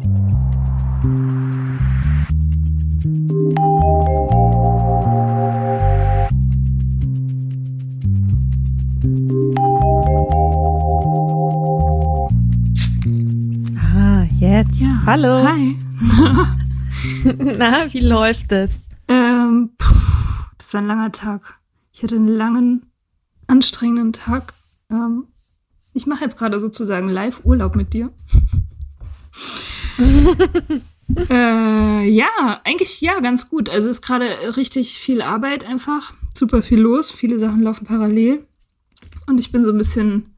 Jetzt. Ja, hallo. Hi. Na, wie läuft es? Das war ein langer Tag. Ich hatte einen langen, anstrengenden Tag. Ich mache jetzt gerade sozusagen Live-Urlaub mit dir. Ja, eigentlich ja, ganz gut. Also es ist gerade richtig viel Arbeit einfach. Super viel los. Viele Sachen laufen parallel. Und ich bin so ein bisschen,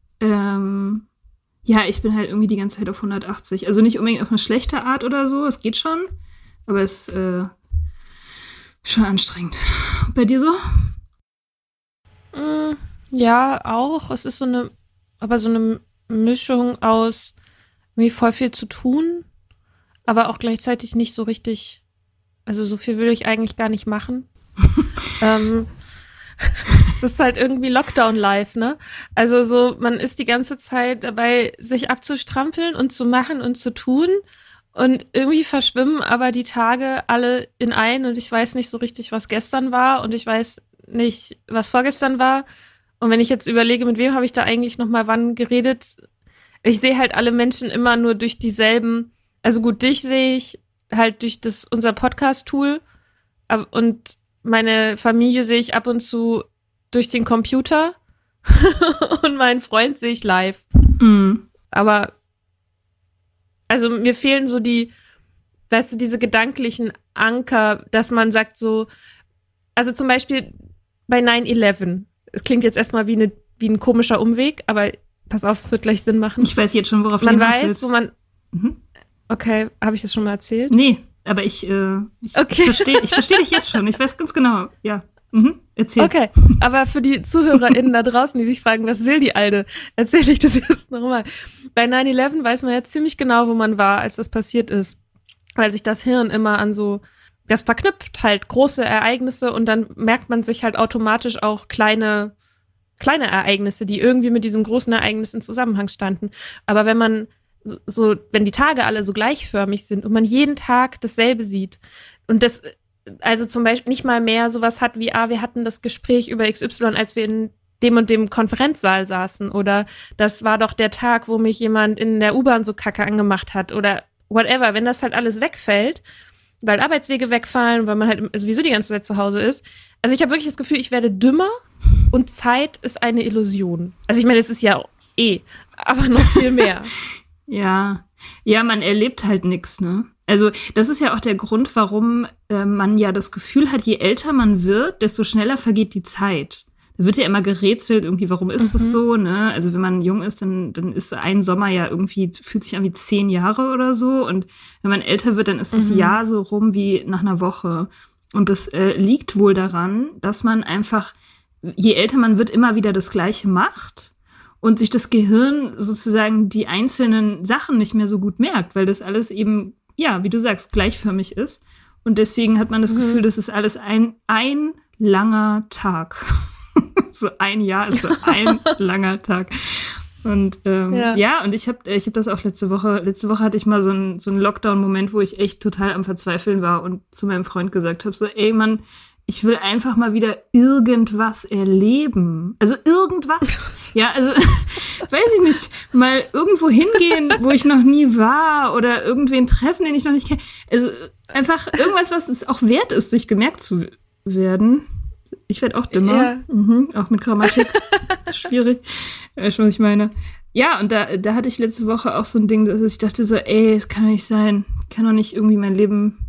ich bin halt irgendwie die ganze Zeit auf 180. Also nicht unbedingt auf eine schlechte Art oder so. Es geht schon. Aber es ist schon anstrengend. Bei dir so? Ja, auch. Es ist so eine Mischung aus irgendwie voll viel zu tun, aber auch gleichzeitig nicht so richtig, also so viel will ich eigentlich gar nicht machen. Es ist halt irgendwie Lockdown-Life, ne? Also so, man ist die ganze Zeit dabei, sich abzustrampeln und zu machen und zu tun und irgendwie verschwimmen aber die Tage alle in ein und ich weiß nicht so richtig, was gestern war und ich weiß nicht, was vorgestern war. Und wenn ich jetzt überlege, mit wem habe ich da eigentlich noch mal wann geredet, ich sehe halt alle Menschen immer nur durch dieselben, also gut, dich sehe ich halt durch unser Podcast-Tool und meine Familie sehe ich ab und zu durch den Computer und meinen Freund sehe ich live. Mhm. Aber also mir fehlen so diese gedanklichen Anker, dass man sagt so, also zum Beispiel bei 9/11, es klingt jetzt erstmal wie ein komischer Umweg, aber pass auf, es wird gleich Sinn machen. Ich weiß jetzt schon, worauf du hinaus willst. Wo man Okay, habe ich das schon mal erzählt? Nee, aber ich verstehe dich jetzt schon. Ich weiß ganz genau. Ja. Erzähl. Okay, aber für die ZuhörerInnen da draußen, die sich fragen, was will die Alte, erzähle ich das jetzt nochmal. Bei 9/11 weiß man ja ziemlich genau, wo man war, als das passiert ist. Weil sich das Hirn immer das verknüpft halt große Ereignisse und dann merkt man sich halt automatisch auch kleine Ereignisse, die irgendwie mit diesem großen Ereignis in Zusammenhang standen. Aber wenn die Tage alle so gleichförmig sind und man jeden Tag dasselbe sieht und das, also zum Beispiel nicht mal mehr sowas hat wie, wir hatten das Gespräch über XY, als wir in dem und dem Konferenzsaal saßen oder das war doch der Tag, wo mich jemand in der U-Bahn so kacke angemacht hat oder whatever, wenn das halt alles wegfällt, weil Arbeitswege wegfallen, weil man halt sowieso die ganze Zeit zu Hause ist. Also ich habe wirklich das Gefühl, ich werde dümmer und Zeit ist eine Illusion. Also ich meine, es ist ja aber noch viel mehr. Ja, man erlebt halt nichts, ne? Also das ist ja auch der Grund, warum man ja das Gefühl hat, je älter man wird, desto schneller vergeht die Zeit. Da wird ja immer gerätselt, irgendwie, warum ist das so, ne? Also wenn man jung ist, dann ist ein Sommer ja irgendwie, fühlt sich an wie 10 Jahre oder so. Und wenn man älter wird, dann ist das Jahr so rum wie nach einer Woche. Und das liegt wohl daran, dass man einfach, je älter man wird, immer wieder das Gleiche macht. Und sich das Gehirn sozusagen die einzelnen Sachen nicht mehr so gut merkt, weil das alles eben, ja, wie du sagst, gleichförmig ist. Und deswegen hat man das Gefühl, das ist alles ein langer Tag. So ein Jahr ist so ein langer Tag. Und und ich hab das auch letzte Woche hatte ich mal so einen Lockdown-Moment, wo ich echt total am Verzweifeln war und zu meinem Freund gesagt habe, so, ey Mann, ich will einfach mal wieder irgendwas erleben. Also irgendwas. Ja, also, weiß ich nicht, mal irgendwo hingehen, wo ich noch nie war oder irgendwen treffen, den ich noch nicht kenne. Also einfach irgendwas, was es auch wert ist, sich gemerkt zu werden. Ich werde auch dümmer. Ja. Auch mit Grammatik. Schwierig. Weißt du, was ich meine? Ja, und da hatte ich letzte Woche auch so ein Ding, dass ich dachte so, es kann doch nicht sein. Ich kann doch nicht irgendwie mein Leben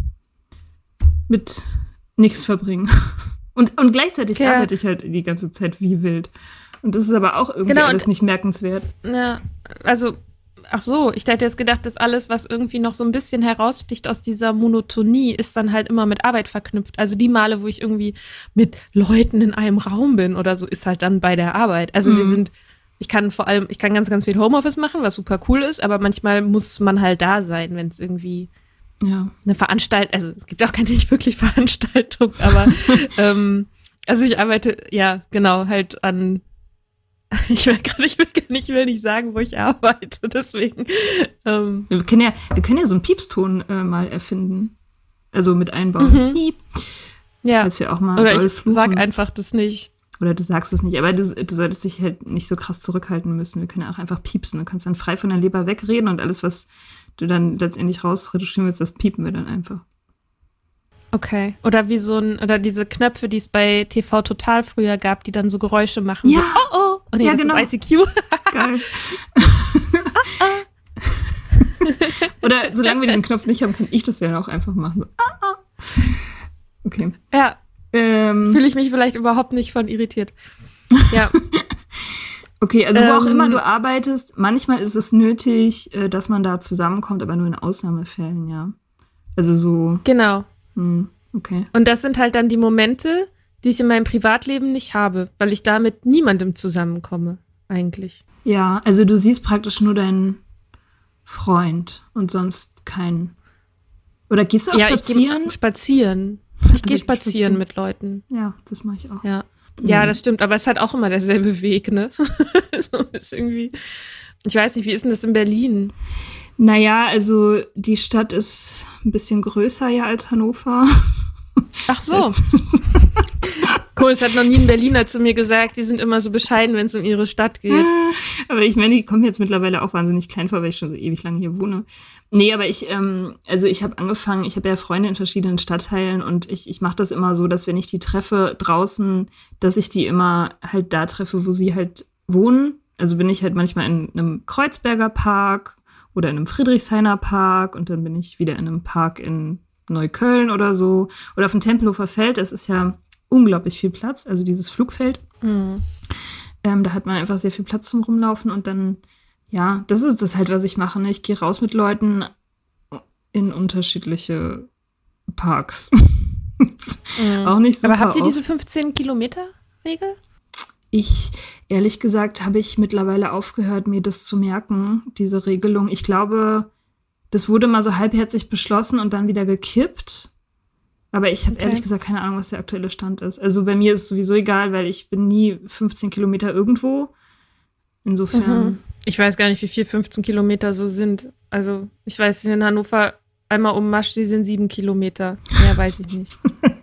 mit nichts verbringen. Und gleichzeitig arbeite ich halt die ganze Zeit wie wild. Und das ist aber auch irgendwie alles nicht merkenswert. Ja, also, ach so, ich hätte jetzt gedacht, dass alles, was irgendwie noch so ein bisschen heraussticht aus dieser Monotonie, ist dann halt immer mit Arbeit verknüpft. Also die Male, wo ich irgendwie mit Leuten in einem Raum bin oder so, ist halt dann bei der Arbeit. Also ich kann ganz, ganz viel Homeoffice machen, was super cool ist, aber manchmal muss man halt da sein, wenn es irgendwie eine Veranstaltung, also es gibt auch keine nicht wirklich Veranstaltung, aber also ich arbeite, ja, genau, halt an Ich will nicht sagen, wo ich arbeite, deswegen. Wir können ja so einen Piepston mal erfinden. Also mit einbauen. Piep. Ja. Falls wir auch mal oder doll ich fluchen. sag einfach das nicht. Oder du sagst es nicht, aber du solltest dich halt nicht so krass zurückhalten müssen. Wir können ja auch einfach piepsen. Du kannst dann frei von der Leber wegreden und alles, was du dann letztendlich rausretuschieren willst, das piepen wir dann einfach. Okay. Oder oder diese Knöpfe, die es bei TV Total früher gab, die dann so Geräusche machen. Ja. So, oh. Und Ja, das genau. ist ICQ. Geil. Oder solange wir diesen Knopf nicht haben, kann ich das ja auch einfach machen. So, Okay. Ja. Fühle ich mich vielleicht überhaupt nicht von irritiert. Ja. Okay, also wo auch immer du arbeitest, manchmal ist es nötig, dass man da zusammenkommt, aber nur in Ausnahmefällen, ja. Also so. Genau. Okay. Und das sind halt dann die Momente, die ich in meinem Privatleben nicht habe, weil ich da mit niemandem zusammenkomme, eigentlich. Ja, also du siehst praktisch nur deinen Freund und sonst keinen. Oder gehst du auch spazieren? Ich gehe spazieren mit Leuten. Ja, das mache ich auch. Ja. Ja, das stimmt, aber es ist halt auch immer derselbe Weg, ne? So ist irgendwie, ich weiß nicht, wie ist denn das in Berlin? Naja, also die Stadt ist ein bisschen größer ja als Hannover. Ach so. Cool, es hat noch nie ein Berliner zu mir gesagt, die sind immer so bescheiden, wenn es um ihre Stadt geht. Aber ich meine, die kommen jetzt mittlerweile auch wahnsinnig klein vor, weil ich schon so ewig lange hier wohne. Nee, aber ich habe angefangen, ich habe ja Freunde in verschiedenen Stadtteilen und ich mache das immer so, dass wenn ich die treffe draußen, dass ich die immer halt da treffe, wo sie halt wohnen. Also bin ich halt manchmal in einem Kreuzberger Park oder in einem Friedrichshainer Park und dann bin ich wieder in einem Park in Neukölln oder so. Oder auf dem Tempelhofer Feld, das ist ja unglaublich viel Platz, also dieses Flugfeld. Da hat man einfach sehr viel Platz zum Rumlaufen und dann, ja, das ist das halt, was ich mache. Ne? Ich gehe raus mit Leuten in unterschiedliche Parks. Auch nicht super Aber habt ihr oft. diese 15-Kilometer-Regel? Ehrlich gesagt, habe ich mittlerweile aufgehört, mir das zu merken, diese Regelung. Ich glaube, das wurde mal so halbherzig beschlossen und dann wieder gekippt. Aber ich habe ehrlich gesagt keine Ahnung, was der aktuelle Stand ist. Also bei mir ist es sowieso egal, weil ich bin nie 15 Kilometer irgendwo. Insofern. Ich weiß gar nicht, wie viel 15 Kilometer so sind. Also ich weiß, in Hannover einmal um Maschsee sind 7 Kilometer. Mehr weiß ich nicht.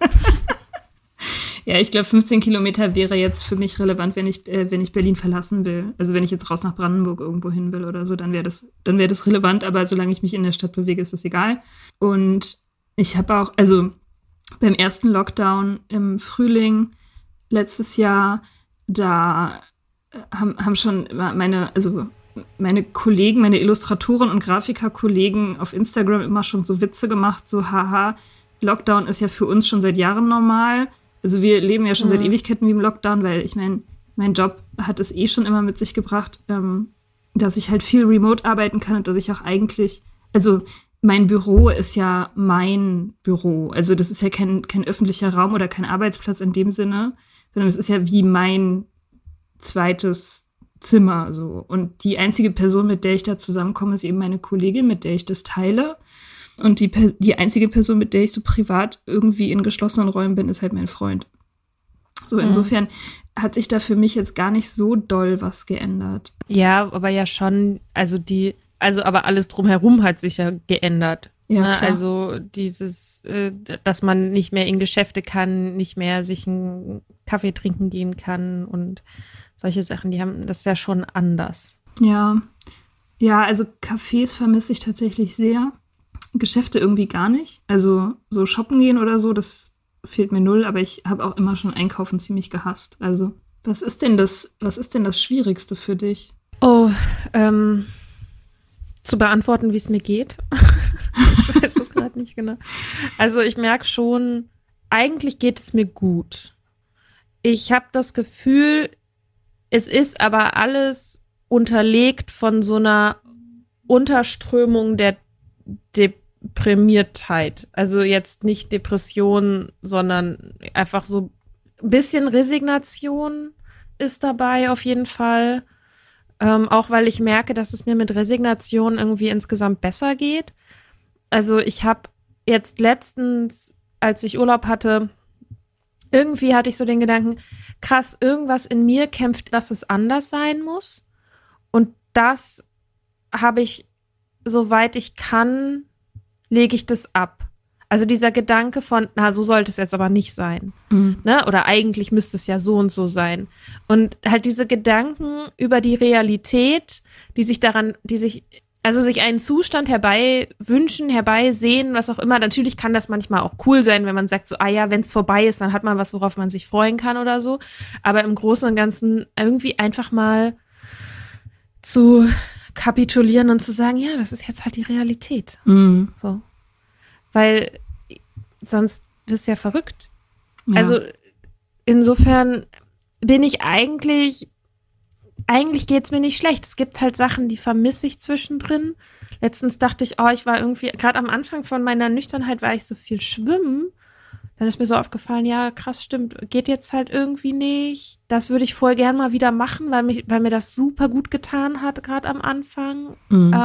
Ja, ich glaube, 15 Kilometer wäre jetzt für mich relevant, wenn ich Berlin verlassen will. Also wenn ich jetzt raus nach Brandenburg irgendwo hin will oder so, dann wäre das relevant. Aber solange ich mich in der Stadt bewege, ist das egal. Und ich habe auch, also beim ersten Lockdown im Frühling letztes Jahr, da haben schon meine Kollegen, meine Illustratoren und Grafikerkollegen auf Instagram immer schon so Witze gemacht, so haha, Lockdown ist ja für uns schon seit Jahren normal. Also wir leben ja schon seit Ewigkeiten wie im Lockdown, weil ich meine, mein Job hat es schon immer mit sich gebracht, dass ich halt viel remote arbeiten kann und dass ich auch eigentlich, also mein Büro ist ja mein Büro. Also das ist ja kein öffentlicher Raum oder kein Arbeitsplatz in dem Sinne, sondern es ist ja wie mein zweites Zimmer. So. Und die einzige Person, mit der ich da zusammenkomme, ist eben meine Kollegin, mit der ich das teile. Und die einzige Person, mit der ich so privat irgendwie in geschlossenen Räumen bin, ist halt mein Freund. So, insofern hat sich da für mich jetzt gar nicht so doll was geändert. Ja, aber ja schon, aber alles drumherum hat sich ja geändert. Ja, ne? klar. Also dieses, dass man nicht mehr in Geschäfte kann, nicht mehr sich einen Kaffee trinken gehen kann und solche Sachen, das ist ja schon anders. Ja, also Cafés vermisse ich tatsächlich sehr. Geschäfte irgendwie gar nicht. Also so shoppen gehen oder so, das fehlt mir null, aber ich habe auch immer schon Einkaufen ziemlich gehasst. Also was ist denn das Schwierigste für dich? Oh, zu beantworten, wie es mir geht. Ich weiß es gerade nicht genau. Also ich merke schon, eigentlich geht es mir gut. Ich habe das Gefühl, es ist aber alles unterlegt von so einer Unterströmung der Deprimiertheit. Also jetzt nicht Depression, sondern einfach so ein bisschen Resignation ist dabei auf jeden Fall. Auch weil ich merke, dass es mir mit Resignation irgendwie insgesamt besser geht. Also ich habe jetzt letztens, als ich Urlaub hatte, irgendwie hatte ich so den Gedanken, krass, irgendwas in mir kämpft, dass es anders sein muss. Und das habe ich, soweit ich kann, lege ich das ab. Also dieser Gedanke von, na, so sollte es jetzt aber nicht sein. Ne? Oder eigentlich müsste es ja so und so sein. Und halt diese Gedanken über die Realität, sich einen Zustand herbeiwünschen, herbeisehen, was auch immer. Natürlich kann das manchmal auch cool sein, wenn man sagt so, wenn es vorbei ist, dann hat man was, worauf man sich freuen kann oder so. Aber im Großen und Ganzen irgendwie einfach mal zu kapitulieren und zu sagen, ja, das ist jetzt halt die Realität. So. Weil sonst wirst du ja verrückt. Ja. Also insofern bin ich eigentlich geht's mir nicht schlecht. Es gibt halt Sachen, die vermisse ich zwischendrin. Letztens dachte ich, ich war irgendwie, gerade am Anfang von meiner Nüchternheit war ich so viel schwimmen. Dann ist mir so aufgefallen, ja, krass, stimmt, geht jetzt halt irgendwie nicht. Das würde ich voll gern mal wieder machen, weil mir das super gut getan hat, gerade am Anfang.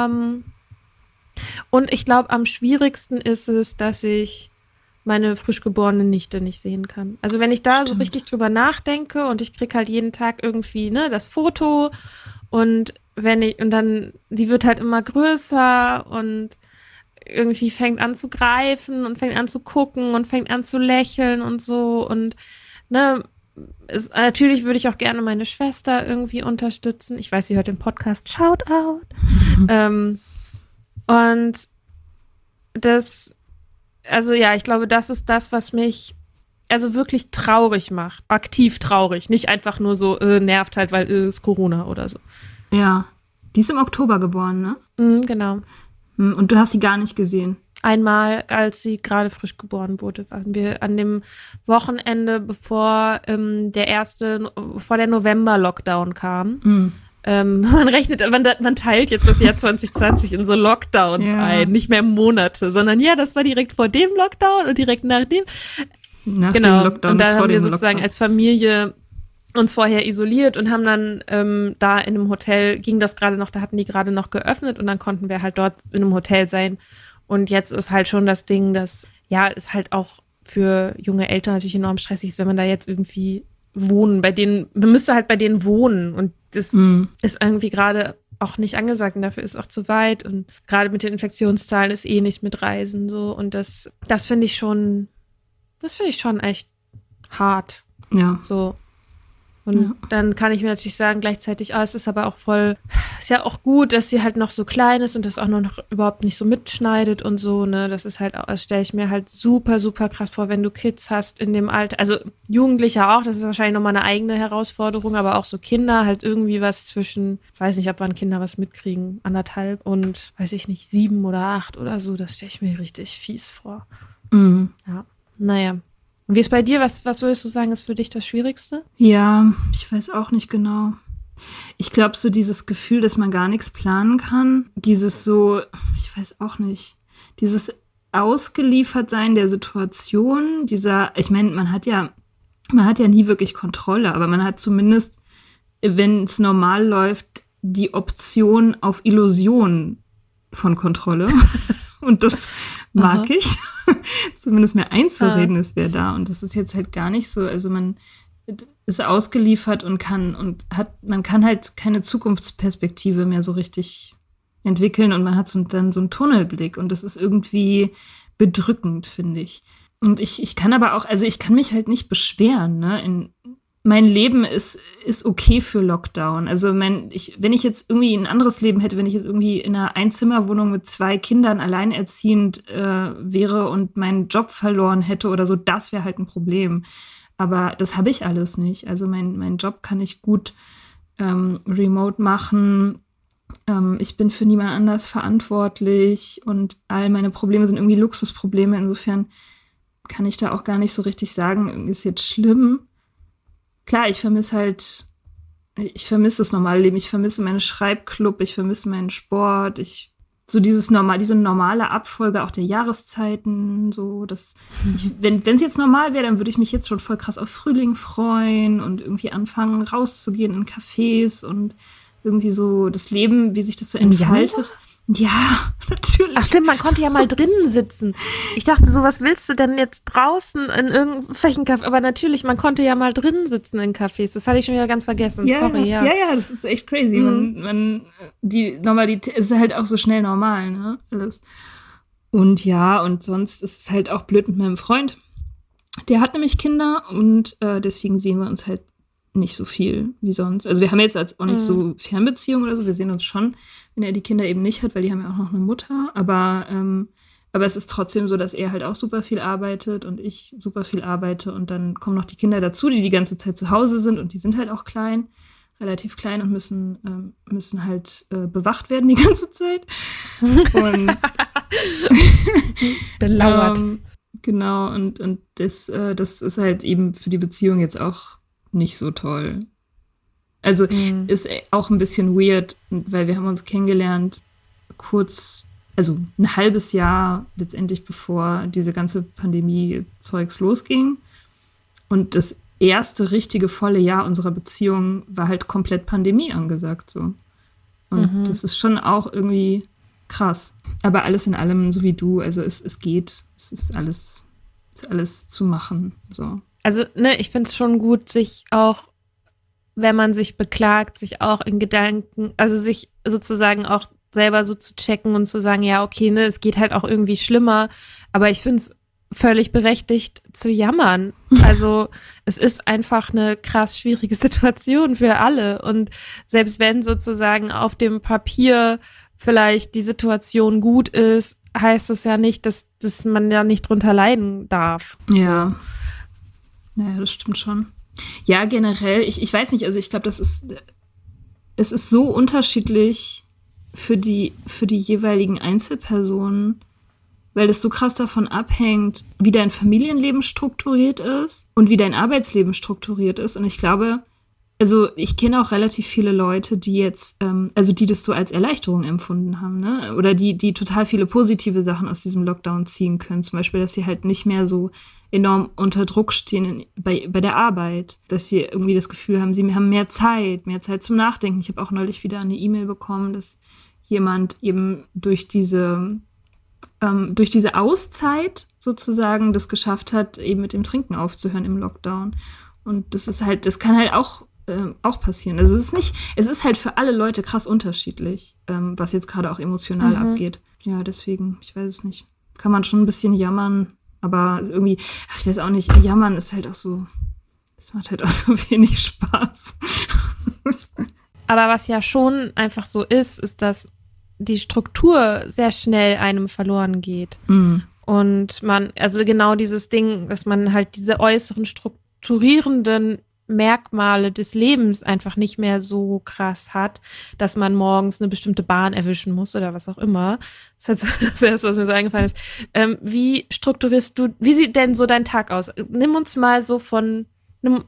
Und ich glaube, am schwierigsten ist es, dass ich meine frisch geborene Nichte nicht sehen kann. Also wenn ich da so richtig drüber nachdenke und ich kriege halt jeden Tag irgendwie das Foto und dann, die wird halt immer größer und irgendwie fängt an zu greifen und fängt an zu gucken und fängt an zu lächeln und so und natürlich würde ich auch gerne meine Schwester irgendwie unterstützen. Ich weiß, sie hört den Podcast. Shout out. Und das, also ja, ich glaube, das ist das, was mich also wirklich traurig macht. Aktiv traurig. Nicht einfach nur so, nervt halt, weil ist Corona oder so. Ja. Die ist im Oktober geboren, ne? Genau. Und du hast sie gar nicht gesehen? Einmal, als sie gerade frisch geboren wurde, waren wir an dem Wochenende, bevor der November-Lockdown kam. Man teilt jetzt das Jahr 2020 in so Lockdowns ein, nicht mehr Monate, sondern das war direkt vor dem Lockdown und direkt nach dem. Nach genau. Dem Lockdown. Und da haben wir sozusagen Lockdown. Als Familie uns vorher isoliert und haben dann da in einem Hotel, ging das gerade noch, da hatten die gerade noch geöffnet und dann konnten wir halt dort in einem Hotel sein. Und jetzt ist halt schon das Ding, dass ist halt auch für junge Eltern natürlich enorm stressig ist, wenn man da jetzt irgendwie man müsste halt bei denen wohnen und das ist irgendwie gerade auch nicht angesagt und dafür ist auch zu weit und gerade mit den Infektionszahlen ist nicht mit Reisen so und das finde ich schon echt hart. Ja. So. Und dann kann ich mir natürlich sagen, gleichzeitig, es ist aber auch ist ja auch gut, dass sie halt noch so klein ist und das auch noch überhaupt nicht so mitschneidet und so, ne, das ist halt, das stelle ich mir halt super, super krass vor, wenn du Kids hast in dem Alter, also Jugendliche auch, das ist wahrscheinlich nochmal eine eigene Herausforderung, aber auch so Kinder, halt irgendwie was zwischen, ich weiß nicht, ab wann Kinder was mitkriegen, 1,5 und, weiß ich nicht, 7 oder 8 oder so, das stelle ich mir richtig fies vor. Ja, naja. Und wie ist bei dir? Was würdest du sagen, ist für dich das Schwierigste? Ja, ich weiß auch nicht genau. Ich glaube, so dieses Gefühl, dass man gar nichts planen kann, dieses so, ich weiß auch nicht, dieses Ausgeliefertsein der Situation, ich meine, man hat ja nie wirklich Kontrolle, aber man hat zumindest, wenn es normal läuft, die Option auf Illusion von Kontrolle. Und das mag ich. Zumindest mir einzureden, es wäre da. Und das ist jetzt halt gar nicht so. Also man ist ausgeliefert und man kann halt keine Zukunftsperspektive mehr so richtig entwickeln und man hat dann so einen Tunnelblick und das ist irgendwie bedrückend, finde ich. Und ich kann aber auch, also ich kann mich halt nicht beschweren, ne? Mein Leben ist okay für Lockdown. Also wenn ich jetzt irgendwie ein anderes Leben hätte, wenn ich jetzt irgendwie in einer Einzimmerwohnung mit 2 Kindern alleinerziehend wäre und meinen Job verloren hätte oder so, das wäre halt ein Problem. Aber das habe ich alles nicht. Also meinen Job kann ich gut remote machen. Ich bin für niemand anders verantwortlich und all meine Probleme sind irgendwie Luxusprobleme. Insofern kann ich da auch gar nicht so richtig sagen, ist jetzt schlimm. Klar, ich vermisse das normale Leben, ich vermisse meinen Schreibclub, ich vermisse meinen Sport, diese normale Abfolge auch der Jahreszeiten, so, wenn es jetzt normal wäre, dann würde ich mich jetzt schon voll krass auf Frühling freuen und irgendwie anfangen, rauszugehen in Cafés und irgendwie so das Leben, wie sich das so entfaltet. Ja, natürlich. Ach stimmt, man konnte ja mal drinnen sitzen. Ich dachte so, was willst du denn jetzt draußen in irgendwelchen Cafés? Aber natürlich, man konnte ja mal drinnen sitzen in Cafés. Das hatte ich schon wieder ganz vergessen. Sorry, ja. Ja, das ist echt crazy. Die Normalität ist halt auch so schnell normal, ne? Alles. Und ja, und sonst ist es halt auch blöd mit meinem Freund. Der hat nämlich Kinder und deswegen sehen wir uns halt nicht so viel wie sonst. Also wir haben jetzt auch nicht so Fernbeziehungen oder so. Wir sehen uns schon, wenn er die Kinder eben nicht hat, weil die haben ja auch noch eine Mutter. Aber es ist trotzdem so, dass er halt auch super viel arbeitet und ich super viel arbeite. Und dann kommen noch die Kinder dazu, die ganze Zeit zu Hause sind. Und die sind halt auch klein, relativ klein und müssen halt bewacht werden die ganze Zeit. Und belauert. Genau, und das ist halt eben für die Beziehung jetzt auch nicht so toll. Also ist auch ein bisschen weird, weil wir haben uns kennengelernt also ein halbes Jahr letztendlich, bevor diese ganze Pandemie-Zeugs losging. Und das erste richtige volle Jahr unserer Beziehung war halt komplett Pandemie angesagt. So. Und das ist schon auch irgendwie krass. Aber alles in allem, so wie du, also es geht. Es ist alles zu machen. So. Also, ich finde es schon gut, sich auch, wenn man sich beklagt, sich auch in Gedanken, also sich sozusagen auch selber so zu checken und zu sagen, ja, okay, es geht halt auch irgendwie schlimmer, aber ich finde es völlig berechtigt zu jammern. Also es ist einfach eine krass schwierige Situation für alle und selbst wenn sozusagen auf dem Papier vielleicht die Situation gut ist, heißt das ja nicht, dass man ja nicht drunter leiden darf. Ja. Naja, das stimmt schon. Ja, generell, ich weiß nicht, also ich glaube, es ist so unterschiedlich für die jeweiligen Einzelpersonen, weil das so krass davon abhängt, wie dein Familienleben strukturiert ist und wie dein Arbeitsleben strukturiert ist. Und ich glaube, also ich kenne auch relativ viele Leute, die jetzt, die das so als Erleichterung empfunden haben, ne? Oder die total viele positive Sachen aus diesem Lockdown ziehen können. Zum Beispiel, dass sie halt nicht mehr so enorm unter Druck stehen bei der Arbeit. Dass sie irgendwie das Gefühl haben, sie haben mehr Zeit zum Nachdenken. Ich habe auch neulich wieder eine E-Mail bekommen, dass jemand eben durch diese Auszeit sozusagen das geschafft hat, eben mit dem Trinken aufzuhören im Lockdown. Und das kann halt auch passieren. Also es ist halt für alle Leute krass unterschiedlich, was jetzt gerade auch emotional abgeht. Ja, deswegen, ich weiß es nicht. Kann man schon ein bisschen jammern, aber irgendwie, ich weiß auch nicht, jammern ist halt auch so, das macht halt auch so wenig Spaß. Aber was ja schon einfach so ist, dass die Struktur sehr schnell einem verloren geht. Und also genau dieses Ding, dass man halt diese äußeren strukturierenden Merkmale des Lebens einfach nicht mehr so krass hat, dass man morgens eine bestimmte Bahn erwischen muss oder was auch immer. Das ist das Erste, was mir so eingefallen ist. Wie sieht denn so dein Tag aus? Nimm uns mal so von einem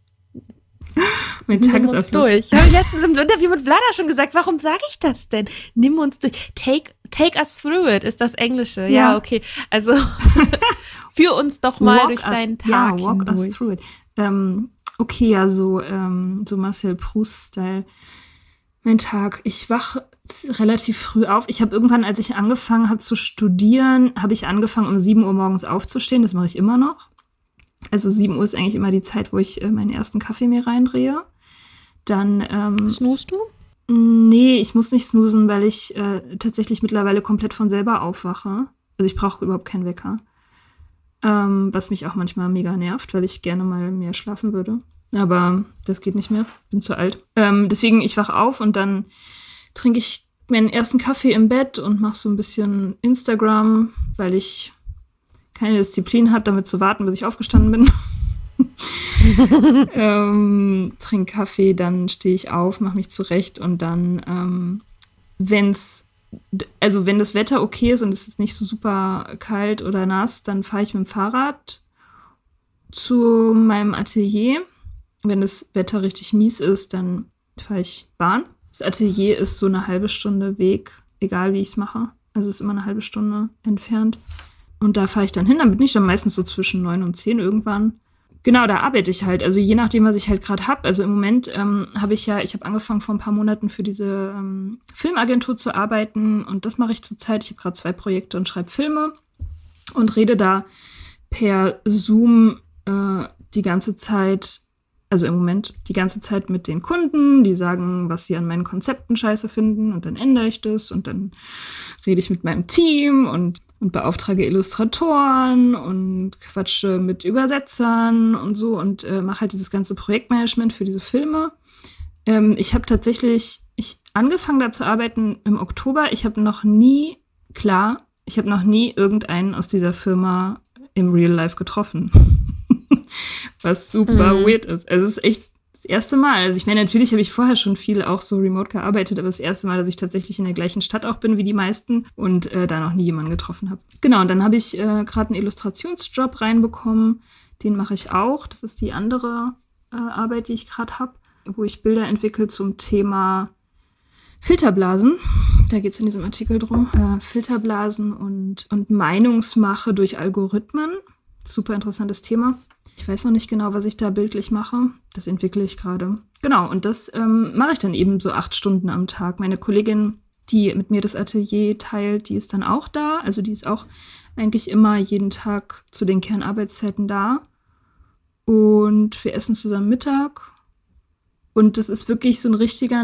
Nimm uns durch. Ich habe letztens im Interview mit Vlada schon gesagt, warum sage ich das denn? Nimm uns durch. Take us through it, ist das Englische. Ja, okay. Also führ uns doch mal durch deinen Tag walk us through it. Okay, ja, so Marcel Proust-Style. Mein Tag. Ich wache relativ früh auf. Ich habe irgendwann, als ich angefangen habe zu studieren, habe ich angefangen, um 7 Uhr morgens aufzustehen. Das mache ich immer noch. Also 7 Uhr ist eigentlich immer die Zeit, wo ich meinen ersten Kaffee mir reindrehe. Dann snoost du? Nee, ich muss nicht snoosen, weil ich tatsächlich mittlerweile komplett von selber aufwache. Also ich brauche überhaupt keinen Wecker. Was mich auch manchmal mega nervt, weil ich gerne mal mehr schlafen würde. Aber das geht nicht mehr, bin zu alt. Deswegen, ich wache auf und dann trinke ich meinen ersten Kaffee im Bett und mache so ein bisschen Instagram, weil ich keine Disziplin habe, damit zu warten, bis ich aufgestanden bin. Trinke Kaffee, dann stehe ich auf, mache mich zurecht und dann, wenn das Wetter okay ist und es ist nicht so super kalt oder nass, dann fahre ich mit dem Fahrrad zu meinem Atelier. Wenn das Wetter richtig mies ist, dann fahre ich Bahn. Das Atelier ist so eine halbe Stunde Weg, egal wie ich es mache. Also ist immer eine halbe Stunde entfernt. Und da fahre ich dann hin, dann bin ich dann meistens so zwischen 9 und 10 irgendwann. Genau, da arbeite ich halt. Also je nachdem, was ich halt gerade habe. Also im Moment habe ich angefangen vor ein paar Monaten für diese Filmagentur zu arbeiten und das mache ich zurzeit. Ich habe gerade 2 Projekte und schreibe Filme und rede da per Zoom die ganze Zeit, also im Moment die ganze Zeit mit den Kunden, die sagen, was sie an meinen Konzepten scheiße finden und dann ändere ich das und dann rede ich mit meinem Team und beauftrage Illustratoren und quatsche mit Übersetzern und so und mache halt dieses ganze Projektmanagement für diese Filme. Ich habe tatsächlich angefangen da zu arbeiten im Oktober. Ich habe noch nie irgendeinen aus dieser Firma im Real Life getroffen. Was super weird ist. Also es ist echt das erste Mal. Also ich meine, natürlich habe ich vorher schon viel auch so remote gearbeitet, aber das erste Mal, dass ich tatsächlich in der gleichen Stadt auch bin wie die meisten und da noch nie jemanden getroffen habe. Genau, und dann habe ich gerade einen Illustrationsjob reinbekommen. Den mache ich auch. Das ist die andere Arbeit, die ich gerade habe, wo ich Bilder entwickle zum Thema Filterblasen. Da geht es in diesem Artikel drum. Filterblasen und Meinungsmache durch Algorithmen. Super interessantes Thema. Ich weiß noch nicht genau, was ich da bildlich mache. Das entwickle ich gerade. Genau, und das mache ich dann eben so 8 Stunden am Tag. Meine Kollegin, die mit mir das Atelier teilt, die ist dann auch da. Also die ist auch eigentlich immer jeden Tag zu den Kernarbeitszeiten da. Und wir essen zusammen Mittag. Und das ist wirklich so ein richtiger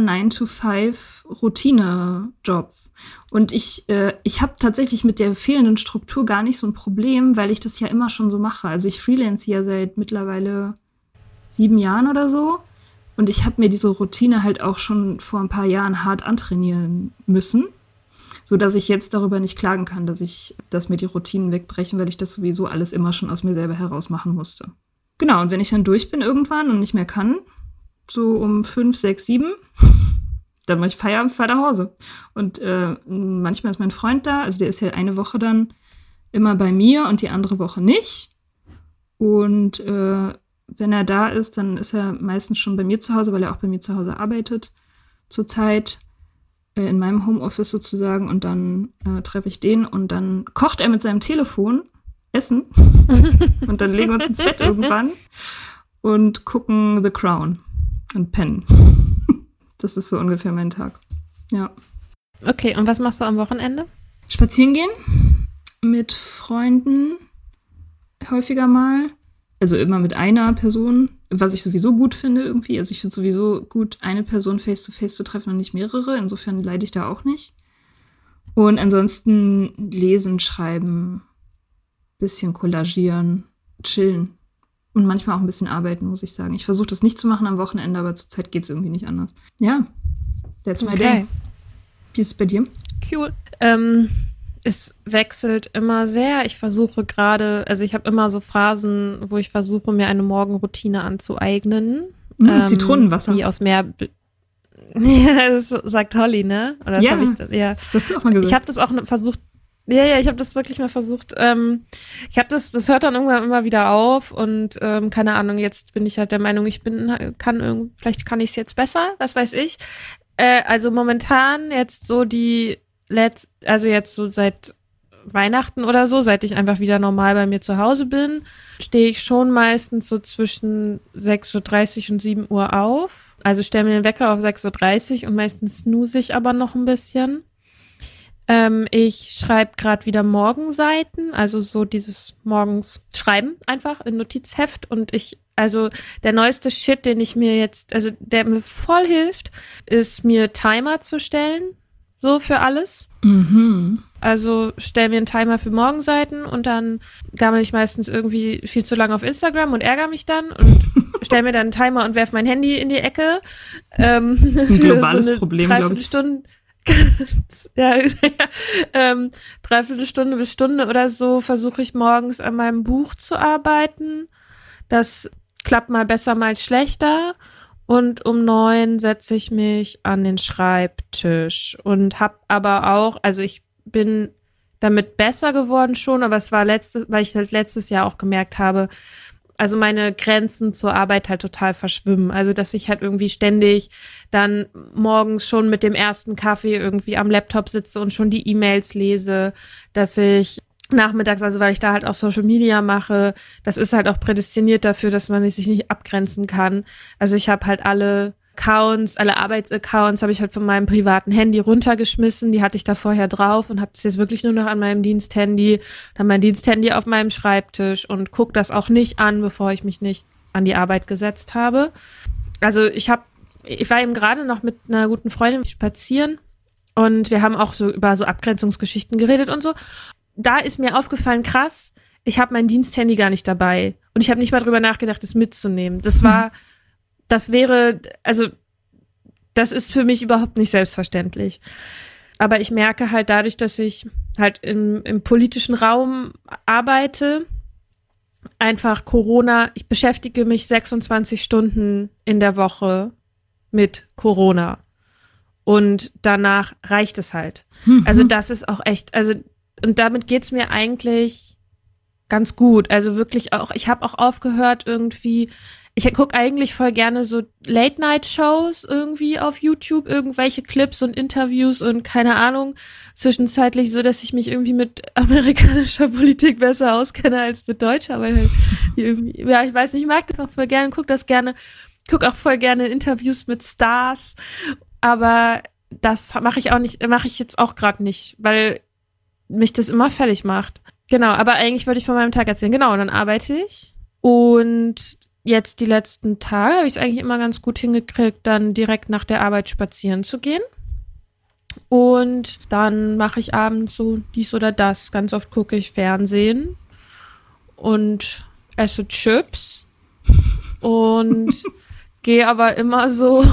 9-to-5-Routine-Job. Und ich habe tatsächlich mit der fehlenden Struktur gar nicht so ein Problem, weil ich das ja immer schon so mache. Also ich freelance ja seit mittlerweile 7 Jahren oder so. Und ich habe mir diese Routine halt auch schon vor ein paar Jahren hart antrainieren müssen, sodass ich jetzt darüber nicht klagen kann, dass mir die Routinen wegbrechen, weil ich das sowieso alles immer schon aus mir selber heraus machen musste. Genau, und wenn ich dann durch bin irgendwann und nicht mehr kann, so um 5, 6, 7, dann mache ich Feierabend, fahre nach Hause. Und manchmal ist mein Freund da, also der ist ja eine Woche dann immer bei mir und die andere Woche nicht. Und wenn er da ist, dann ist er meistens schon bei mir zu Hause, weil er auch bei mir zu Hause arbeitet zurzeit, in meinem Homeoffice sozusagen. Und dann treffe ich den und dann kocht er mit seinem Telefon Essen. Und dann legen wir uns ins Bett irgendwann und gucken The Crown und pennen. Das ist so ungefähr mein Tag. Ja. Okay, und was machst du am Wochenende? Spazieren gehen mit Freunden häufiger mal. Also immer mit einer Person, was ich sowieso gut finde irgendwie. Also ich finde sowieso gut, eine Person face-to-face zu treffen und nicht mehrere. Insofern leide ich da auch nicht. Und ansonsten lesen, schreiben, bisschen collagieren, chillen. Und manchmal auch ein bisschen arbeiten, muss ich sagen. Ich versuche das nicht zu machen am Wochenende, aber zurzeit geht es irgendwie nicht anders. Ja, that's my day. Wie ist es bei dir? Cool. Es wechselt immer sehr. Ich versuche gerade, also ich habe immer so Phasen, wo ich versuche, mir eine Morgenroutine anzueignen. Zitronenwasser. Die aus mehr... Das sagt Holly, ne? Oder das habe ich, ja. Das hast du auch mal gesagt. Ich habe das auch versucht. Ja, ich habe das wirklich mal versucht. Ich habe das hört dann irgendwann immer wieder auf und keine Ahnung, jetzt bin ich halt der Meinung, vielleicht kann ich es jetzt besser, was weiß ich. Also momentan jetzt so jetzt so seit Weihnachten oder so, seit ich einfach wieder normal bei mir zu Hause bin, stehe ich schon meistens so zwischen 6:30 und 7 Uhr auf. Also stelle mir den Wecker auf 6:30 und meistens snooze ich aber noch ein bisschen. Ich schreibe gerade wieder Morgenseiten, also so dieses morgens Schreiben einfach in Notizheft und also der neueste Shit, den ich mir jetzt, also der mir voll hilft, ist mir Timer zu stellen, so für alles. Mhm. Also stell mir einen Timer für Morgenseiten und dann gammel ich meistens irgendwie viel zu lange auf Instagram und ärgere mich dann und stell mir dann einen Timer und werf mein Handy in die Ecke. Das ist ein globales so Problem, glaube ich. Ja, 3/4 bis Stunde oder so versuche ich morgens an meinem Buch zu arbeiten. Das klappt mal besser, mal schlechter. Und um 9 setze ich mich an den Schreibtisch und habe aber auch, also ich bin damit besser geworden schon, aber es war weil ich halt letztes Jahr auch gemerkt habe, also meine Grenzen zur Arbeit halt total verschwimmen. Also, dass ich halt irgendwie ständig dann morgens schon mit dem ersten Kaffee irgendwie am Laptop sitze und schon die E-Mails lese, dass ich nachmittags, also weil ich da halt auch Social Media mache, das ist halt auch prädestiniert dafür, dass man sich nicht abgrenzen kann. Also ich habe halt alle Accounts, alle Arbeitsaccounts habe ich halt von meinem privaten Handy runtergeschmissen. Die hatte ich da vorher drauf und habe das jetzt wirklich nur noch an meinem Diensthandy. Dann mein Diensthandy auf meinem Schreibtisch und gucke das auch nicht an, bevor ich mich nicht an die Arbeit gesetzt habe. Also ich war eben gerade noch mit einer guten Freundin spazieren und wir haben auch so über so Abgrenzungsgeschichten geredet und so. Da ist mir aufgefallen, krass, ich habe mein Diensthandy gar nicht dabei. Und ich habe nicht mal drüber nachgedacht, es mitzunehmen. Das ist für mich überhaupt nicht selbstverständlich. Aber ich merke halt dadurch, dass ich halt im politischen Raum arbeite, einfach Corona, ich beschäftige mich 26 Stunden in der Woche mit Corona. Und danach reicht es halt. Also das ist auch echt, und damit geht's mir eigentlich ganz gut. Also wirklich auch, ich habe auch aufgehört irgendwie, ich gucke eigentlich voll gerne so Late-Night-Shows irgendwie auf YouTube, irgendwelche Clips und Interviews und keine Ahnung, zwischenzeitlich so, dass ich mich irgendwie mit amerikanischer Politik besser auskenne als mit deutscher, weil halt irgendwie, ja, ich weiß nicht, ich mag das auch voll gerne, gucke auch voll gerne Interviews mit Stars, aber das mache ich jetzt auch gerade nicht, weil mich das immer fertig macht. Genau, aber eigentlich wollte ich von meinem Tag erzählen. Genau, und dann arbeite ich und jetzt die letzten Tage habe ich es eigentlich immer ganz gut hingekriegt, dann direkt nach der Arbeit spazieren zu gehen. Und dann mache ich abends so dies oder das. Ganz oft gucke ich Fernsehen und esse Chips und gehe aber immer so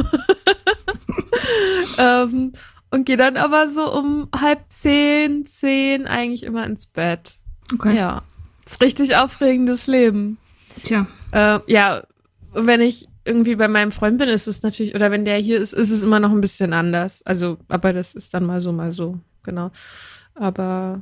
und gehe dann aber so um 9:30, 10 eigentlich immer ins Bett. Okay. Ja, das ist richtig aufregendes Leben. Tja. Ja, wenn ich irgendwie bei meinem Freund bin, ist es natürlich, oder wenn der hier ist es immer noch ein bisschen anders. Also, aber das ist dann mal so, genau. Aber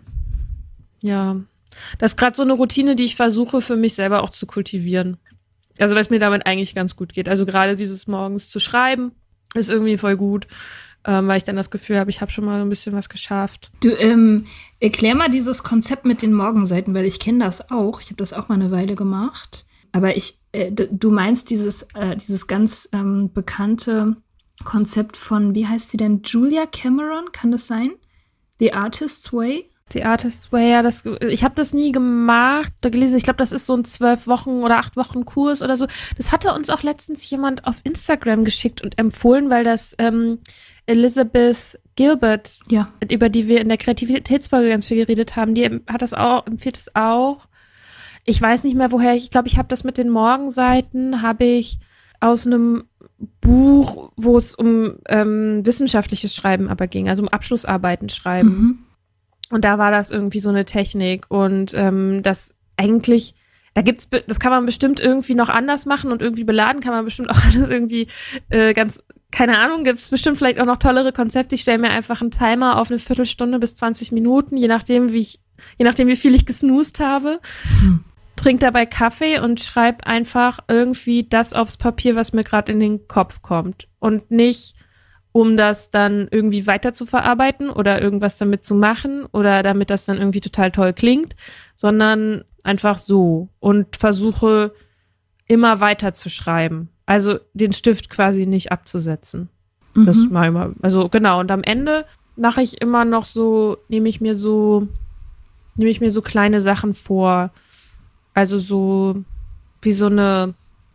ja, das ist gerade so eine Routine, die ich versuche für mich selber auch zu kultivieren. Also, weil es mir damit eigentlich ganz gut geht. Also gerade dieses morgens zu schreiben ist irgendwie voll gut, weil ich dann das Gefühl habe, ich habe schon mal ein bisschen was geschafft. Du, erklär mal dieses Konzept mit den Morgenseiten, weil ich kenne das auch. Ich habe das auch mal eine Weile gemacht. Aber du meinst dieses ganz bekannte Konzept von, wie heißt sie denn? Julia Cameron, kann das sein? The Artist's Way? The Artist's Way, ja, ich habe das nie gemacht, gelesen. Ich glaube, das ist so ein 12 Wochen oder 8 Wochen Kurs oder so. Das hatte uns auch letztens jemand auf Instagram geschickt und empfohlen, weil das Elizabeth Gilbert, ja, über die wir in der Kreativitätsfolge ganz viel geredet haben, die empfiehlt es auch. Ich weiß nicht mehr woher, ich glaube, ich habe das mit den Morgenseiten, habe ich aus einem Buch, wo es um wissenschaftliches Schreiben aber ging, also um Abschlussarbeiten schreiben. Mhm. Und da war das irgendwie so eine Technik und das eigentlich, das kann man bestimmt irgendwie noch anders machen und irgendwie beladen kann man bestimmt auch alles irgendwie keine Ahnung, gibt es bestimmt vielleicht auch noch tollere Konzepte. Ich stelle mir einfach einen Timer auf eine Viertelstunde bis 20 Minuten, je nachdem, wie viel ich gesnoost habe. Trink dabei Kaffee und schreib einfach irgendwie das aufs Papier, was mir gerade in den Kopf kommt. Und nicht, um das dann irgendwie weiter zu verarbeiten oder irgendwas damit zu machen oder damit das dann irgendwie total toll klingt, sondern einfach so und versuche immer weiter zu schreiben. Also den Stift quasi nicht abzusetzen. Mhm. Das mache ich immer. Also genau, und am Ende mache ich immer noch so, nehme ich mir so kleine Sachen vor. Also so wie so eine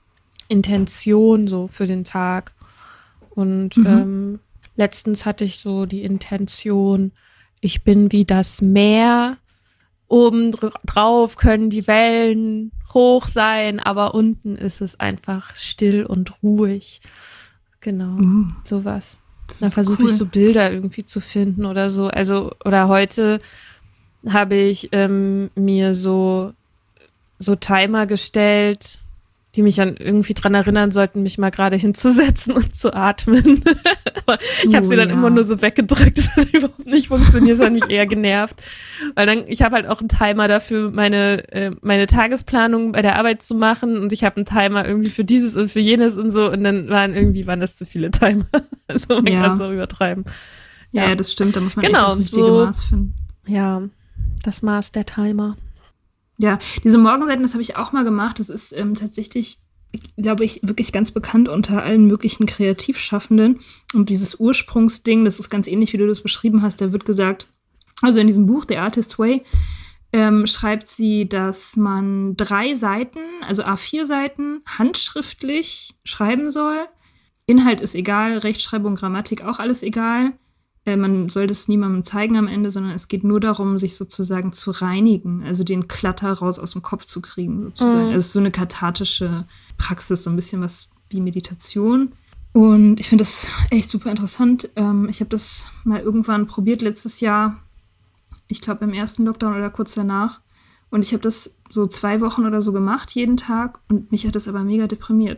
Intention so für den Tag. Und letztens hatte ich so die Intention, ich bin wie das Meer, oben drauf können die Wellen hoch sein, aber unten ist es einfach still und ruhig. Genau, sowas. Dann versuche ich so Bilder irgendwie zu finden oder so. Also, oder heute habe ich mir so Timer gestellt, die mich dann irgendwie dran erinnern sollten, mich mal gerade hinzusetzen und zu atmen. Aber ich habe sie dann immer nur so weggedrückt. Das hat überhaupt nicht funktioniert, das hat mich eher genervt. Weil ich habe halt auch einen Timer dafür, meine Tagesplanung bei der Arbeit zu machen und ich habe einen Timer irgendwie für dieses und für jenes und so und dann waren das zu viele Timer. Also man kann es auch übertreiben. Ja, das stimmt, da muss man echt das richtige Maß finden. Ja, das Maß der Timer. Ja, diese Morgenseiten, das habe ich auch mal gemacht. Das ist tatsächlich, glaube ich, wirklich ganz bekannt unter allen möglichen Kreativschaffenden. Und dieses Ursprungsding, das ist ganz ähnlich, wie du das beschrieben hast. Da wird gesagt, also in diesem Buch, The Artist's Way, schreibt sie, dass man 3 Seiten, also A4 Seiten, handschriftlich schreiben soll. Inhalt ist egal, Rechtschreibung, Grammatik auch alles egal. Man soll das niemandem zeigen am Ende, sondern es geht nur darum, sich sozusagen zu reinigen, also den Klatter raus aus dem Kopf zu kriegen, sozusagen. Also es ist so eine kathartische Praxis, so ein bisschen was wie Meditation. Und ich finde das echt super interessant. Ich habe das mal irgendwann probiert letztes Jahr, ich glaube im ersten Lockdown oder kurz danach. Und ich habe das so 2 Wochen oder so gemacht, jeden Tag. Und mich hat das aber mega deprimiert.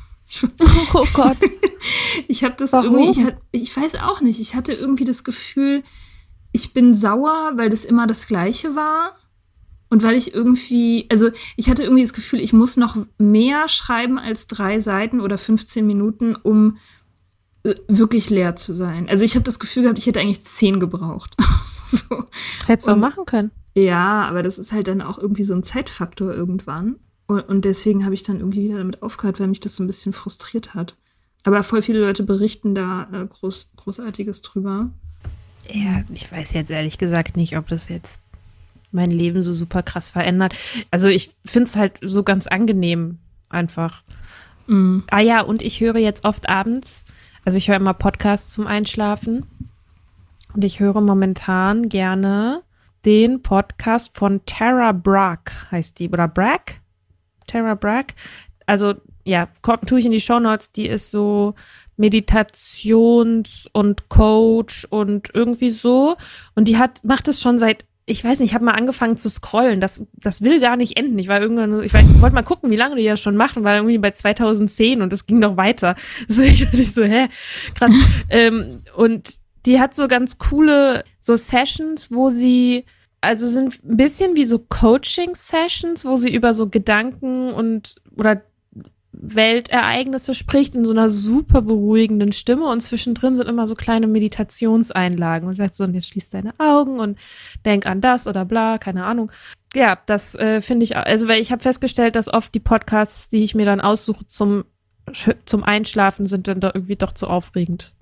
Oh Gott. Ich habe das Warum? irgendwie, ich weiß auch nicht, ich hatte irgendwie das Gefühl, ich bin sauer, weil das immer das Gleiche war. Und weil ich irgendwie, also ich hatte irgendwie das Gefühl, ich muss noch mehr schreiben als 3 Seiten oder 15 Minuten, um wirklich leer zu sein. Also ich habe das Gefühl gehabt, ich hätte eigentlich 10 gebraucht. So. Hättest du auch machen können. Ja, aber das ist halt dann auch irgendwie so ein Zeitfaktor irgendwann. Und deswegen habe ich dann irgendwie wieder damit aufgehört, weil mich das so ein bisschen frustriert hat. Aber voll viele Leute berichten da Großartiges drüber. Ja, ich weiß jetzt ehrlich gesagt nicht, ob das jetzt mein Leben so super krass verändert. Also ich finde es halt so ganz angenehm einfach. Mhm. Ah ja, und ich höre jetzt oft abends, also ich höre immer Podcasts zum Einschlafen. Und ich höre momentan gerne den Podcast von Tara Brach, heißt die. Oder Brach? Tara Brach. Also, ja, tue ich in die Shownotes. Die ist so Meditations- und Coach und irgendwie so. Und die macht es schon seit, ich weiß nicht, ich habe mal angefangen zu scrollen. Das will gar nicht enden. Ich wollte mal gucken, wie lange die das schon macht und war irgendwie bei 2010 und es ging noch weiter. Deswegen dachte ich so, krass. Und die hat so ganz coole so Sessions, wo sie, also sind ein bisschen wie so Coaching-Sessions, wo sie über so Gedanken oder Weltereignisse spricht in so einer super beruhigenden Stimme und zwischendrin sind immer so kleine Meditationseinlagen und sagt so, und jetzt schließ deine Augen und denk an das oder bla, keine Ahnung. Ja, das finde ich, also weil ich habe festgestellt, dass oft die Podcasts, die ich mir dann aussuche zum Einschlafen, sind dann doch irgendwie doch zu aufregend.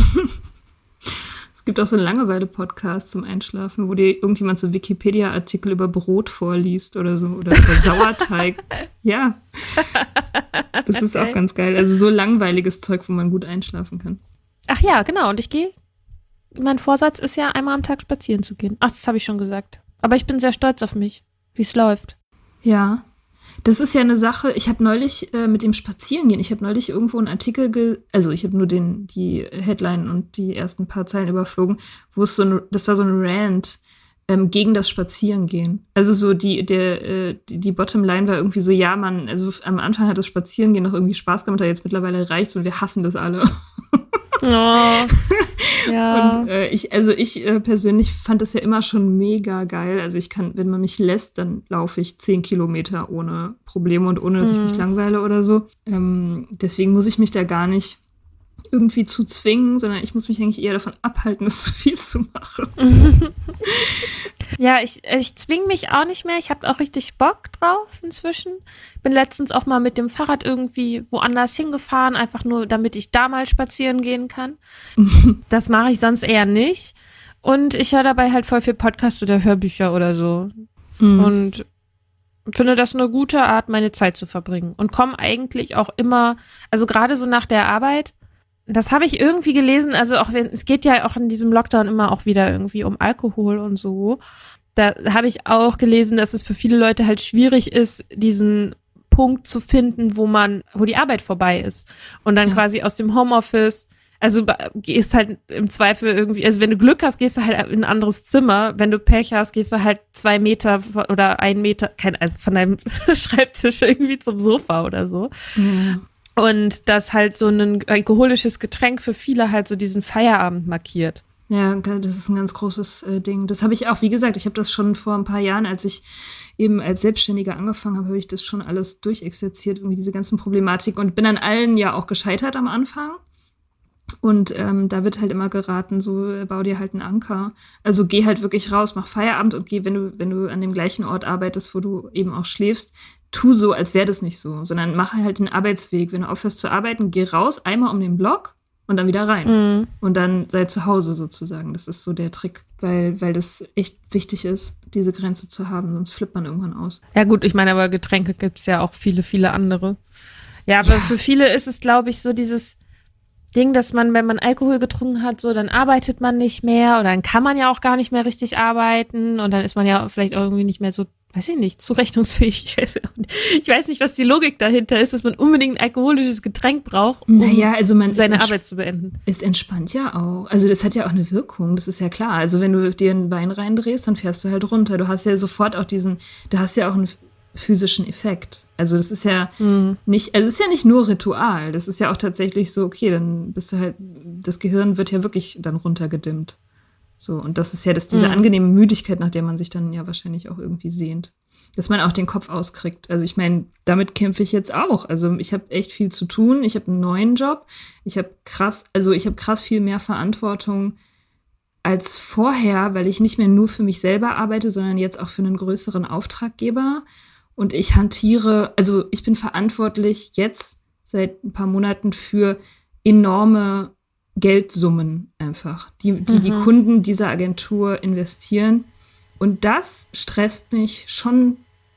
Es gibt auch so einen Langeweile-Podcast zum Einschlafen, wo dir irgendjemand so Wikipedia-Artikel über Brot vorliest oder so oder über Sauerteig. Ja, das ist auch ganz geil. Also so langweiliges Zeug, wo man gut einschlafen kann. Ach ja, genau. Und mein Vorsatz ist ja, einmal am Tag spazieren zu gehen. Ach, das habe ich schon gesagt. Aber ich bin sehr stolz auf mich, wie es läuft. Ja, das ist ja eine Sache, ich habe neulich mit dem Spazierengehen, ich habe neulich irgendwo einen Artikel, also ich habe nur die Headline und die ersten paar Zeilen überflogen, wo es das war so ein Rant gegen das Spazierengehen. Also so die Bottomline war irgendwie so, ja, also am Anfang hat das Spazierengehen noch irgendwie Spaß gemacht, aber jetzt mittlerweile reicht's und wir hassen das alle. Oh, ja. Und ich persönlich fand das ja immer schon mega geil. Also ich kann, wenn man mich lässt, dann laufe ich 10 Kilometer ohne Probleme und ohne, dass ich mich langweile oder so. Deswegen muss ich mich da gar nicht irgendwie zu zwingen, sondern ich muss mich eigentlich eher davon abhalten, es zu viel zu machen. Ja, ich zwinge mich auch nicht mehr. Ich habe auch richtig Bock drauf inzwischen. Bin letztens auch mal mit dem Fahrrad irgendwie woanders hingefahren, einfach nur, damit ich da mal spazieren gehen kann. Das mache ich sonst eher nicht. Und ich höre dabei halt voll viel Podcasts oder Hörbücher oder so. Und finde das eine gute Art, meine Zeit zu verbringen. Und komme eigentlich auch immer, also gerade so nach der Arbeit, das habe ich irgendwie gelesen, also auch es geht ja auch in diesem Lockdown immer auch wieder irgendwie um Alkohol und so. Da habe ich auch gelesen, dass es für viele Leute halt schwierig ist, diesen Punkt zu finden, wo die Arbeit vorbei ist. Und dann quasi aus dem Homeoffice, also gehst halt im Zweifel irgendwie, also wenn du Glück hast, gehst du halt in ein anderes Zimmer. Wenn du Pech hast, gehst du halt 2 Meter oder 1 Meter, also von deinem Schreibtisch irgendwie zum Sofa oder so. Ja. Und das halt so ein alkoholisches Getränk für viele halt so diesen Feierabend markiert. Ja, das ist ein ganz großes Ding. Das habe ich auch, wie gesagt, ich habe das schon vor ein paar Jahren, als ich eben als Selbstständiger angefangen habe, habe ich das schon alles durchexerziert, irgendwie diese ganzen Problematiken und bin an allen ja auch gescheitert am Anfang. Und da wird halt immer geraten, so bau dir halt einen Anker. Also geh halt wirklich raus, mach Feierabend und geh, wenn du an dem gleichen Ort arbeitest, wo du eben auch schläfst, tu so, als wäre das nicht so, sondern mach halt den Arbeitsweg. Wenn du aufhörst zu arbeiten, geh raus, einmal um den Block und dann wieder rein. Mhm. Und dann sei zu Hause sozusagen. Das ist so der Trick, weil das echt wichtig ist, diese Grenze zu haben, sonst flippt man irgendwann aus. Ja gut, ich meine, aber Getränke gibt es ja auch viele, viele andere. Ja, aber für viele ist es, glaube ich, so dieses Ding, dass man, wenn man Alkohol getrunken hat, so, dann arbeitet man nicht mehr oder dann kann man ja auch gar nicht mehr richtig arbeiten und dann ist man ja vielleicht auch irgendwie nicht mehr so, weiß ich nicht, zurechnungsfähig. Ich weiß nicht, was die Logik dahinter ist, dass man unbedingt ein alkoholisches Getränk braucht, um seine Arbeit zu beenden. Es entspannt ja auch. Also das hat ja auch eine Wirkung, das ist ja klar. Also wenn du dir einen Wein reindrehst, dann fährst du halt runter. Du hast ja sofort auch du hast ja auch einen physischen Effekt. Also das ist ja nicht, also es ist ja nicht nur Ritual. Das ist ja auch tatsächlich so, okay, dann bist du halt, das Gehirn wird ja wirklich dann runtergedimmt. So, und das ist ja diese angenehme Müdigkeit, nach der man sich dann ja wahrscheinlich auch irgendwie sehnt. Dass man auch den Kopf auskriegt. Also ich meine, damit kämpfe ich jetzt auch. Also ich habe echt viel zu tun. Ich habe einen neuen Job. Ich habe krass viel mehr Verantwortung als vorher, weil ich nicht mehr nur für mich selber arbeite, sondern jetzt auch für einen größeren Auftraggeber. Und ich bin verantwortlich jetzt seit ein paar Monaten für enorme Geldsummen einfach, die Kunden dieser Agentur investieren. Und das stresst mich schon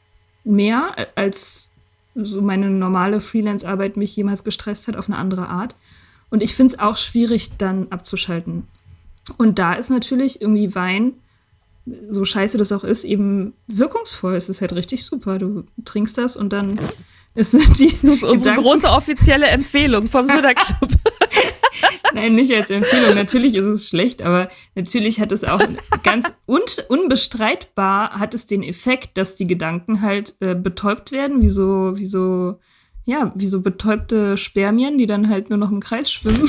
mehr, als so meine normale Freelance-Arbeit mich jemals gestresst hat, auf eine andere Art. Und ich finde es auch schwierig, dann abzuschalten. Und da ist natürlich irgendwie Wein, so scheiße das auch ist, eben wirkungsvoll. Es ist halt richtig super. Du trinkst das und dann ist das ist unsere große offizielle Empfehlung vom Soda Club. Nein, nicht als Empfehlung. Natürlich ist es schlecht, aber natürlich hat es auch ganz unbestreitbar hat es den Effekt, dass die Gedanken halt betäubt werden, wie so betäubte Spermien, die dann halt nur noch im Kreis schwimmen.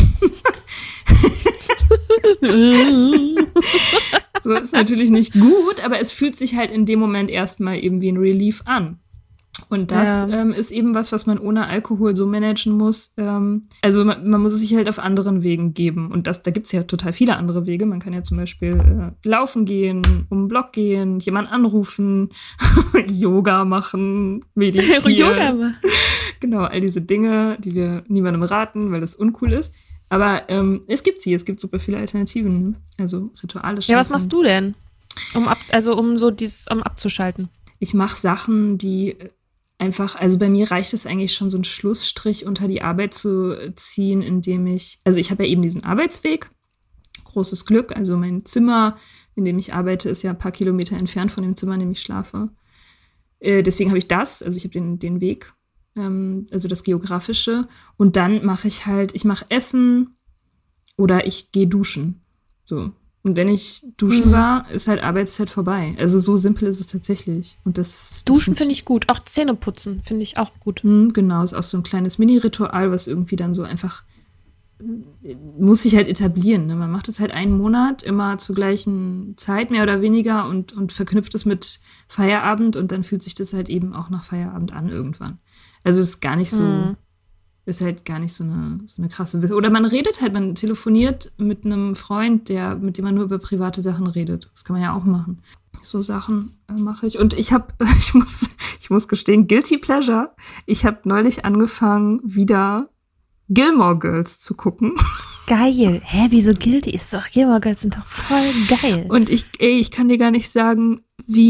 So ist natürlich nicht gut, aber es fühlt sich halt in dem Moment erstmal eben wie ein Relief an. Und das ist eben was man ohne Alkohol so managen muss. Also man muss es sich halt auf anderen Wegen geben. Und da gibt es ja total viele andere Wege. Man kann ja zum Beispiel laufen gehen, um den Block gehen, jemanden anrufen, Yoga machen, meditieren. Yoga machen. Genau, all diese Dinge, die wir niemandem raten, weil das uncool ist. Aber es gibt super viele Alternativen. Ne? Also Rituale. Ja, was machst du denn, um abzuschalten? Ich mache Sachen, die einfach, also bei mir reicht es eigentlich schon, so einen Schlussstrich unter die Arbeit zu ziehen, indem ich habe ja eben diesen Arbeitsweg, großes Glück, also mein Zimmer, in dem ich arbeite, ist ja ein paar Kilometer entfernt von dem Zimmer, in dem ich schlafe. Deswegen habe ich ich habe den Weg, also das Geografische. Und dann mache ich Essen oder ich gehe duschen. So. Und wenn ich duschen war, ist halt Arbeitszeit vorbei. Also so simpel ist es tatsächlich. Und Duschen finde ich gut. Auch Zähne putzen finde ich auch gut. Genau, ist auch so ein kleines Mini-Ritual, was irgendwie dann so einfach muss sich halt etablieren. Ne? Man macht es halt einen Monat immer zur gleichen Zeit, mehr oder weniger, und verknüpft es mit Feierabend und dann fühlt sich das halt eben auch nach Feierabend an irgendwann. Also es ist gar nicht so, ist halt gar nicht so eine krasse Wisse. Oder man telefoniert mit einem Freund, mit dem man nur über private Sachen redet. Das kann man ja auch machen. So Sachen mache ich. Und ich muss gestehen, Guilty Pleasure. Ich habe neulich angefangen, wieder Gilmore Girls zu gucken. Geil. Hä, wieso Guilty? Gilmore Girls sind doch voll geil. Und ich kann dir gar nicht sagen,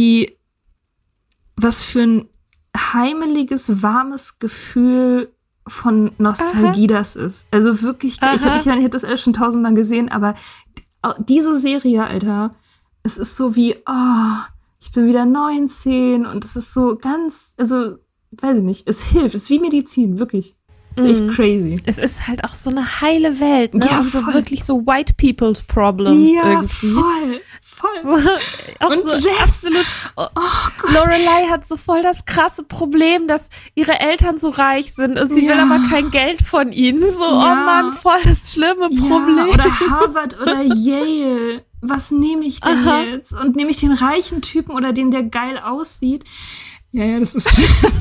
was für ein heimeliges, warmes Gefühl von Nostalgie das ist. Also wirklich, ich habe das alles schon 1000-mal gesehen, aber diese Serie, Alter, es ist so wie, ich bin wieder 19 und es ist so ganz, also, weiß ich nicht, es hilft, es ist wie Medizin, wirklich. Das ist echt crazy. Es ist halt auch so eine heile Welt, ne? Ja, und so wirklich so White People's Problems irgendwie. Voll. Und so Jess. Absolut. Oh Gott. Lorelei hat so voll das krasse Problem, dass ihre Eltern so reich sind und sie will aber kein Geld von ihnen. So, oh Mann, voll das schlimme Problem. Oder Harvard oder Yale. Was nehme ich denn jetzt? Und nehme ich den reichen Typen oder den, der geil aussieht? Ja, das ist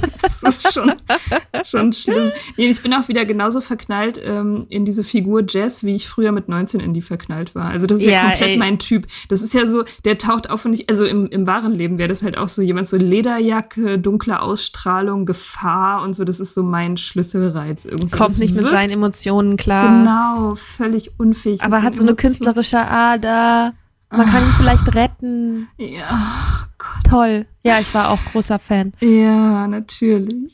schon schlimm. Nee, ich bin auch wieder genauso verknallt in diese Figur Jess, wie ich früher mit 19 in die verknallt war. Also das ist ja komplett mein Typ. Das ist ja so, der taucht auf und also im wahren Leben wäre das halt auch so jemand, so Lederjacke, dunkle Ausstrahlung, Gefahr und so. Das ist so mein Schlüsselreiz irgendwie. Kommt nicht mit seinen Emotionen klar. Genau, völlig unfähig. Aber hat so eine künstlerische Ader. Man kann ihn vielleicht retten. Ja, Gott. Toll. Ja, ich war auch großer Fan. Ja, natürlich.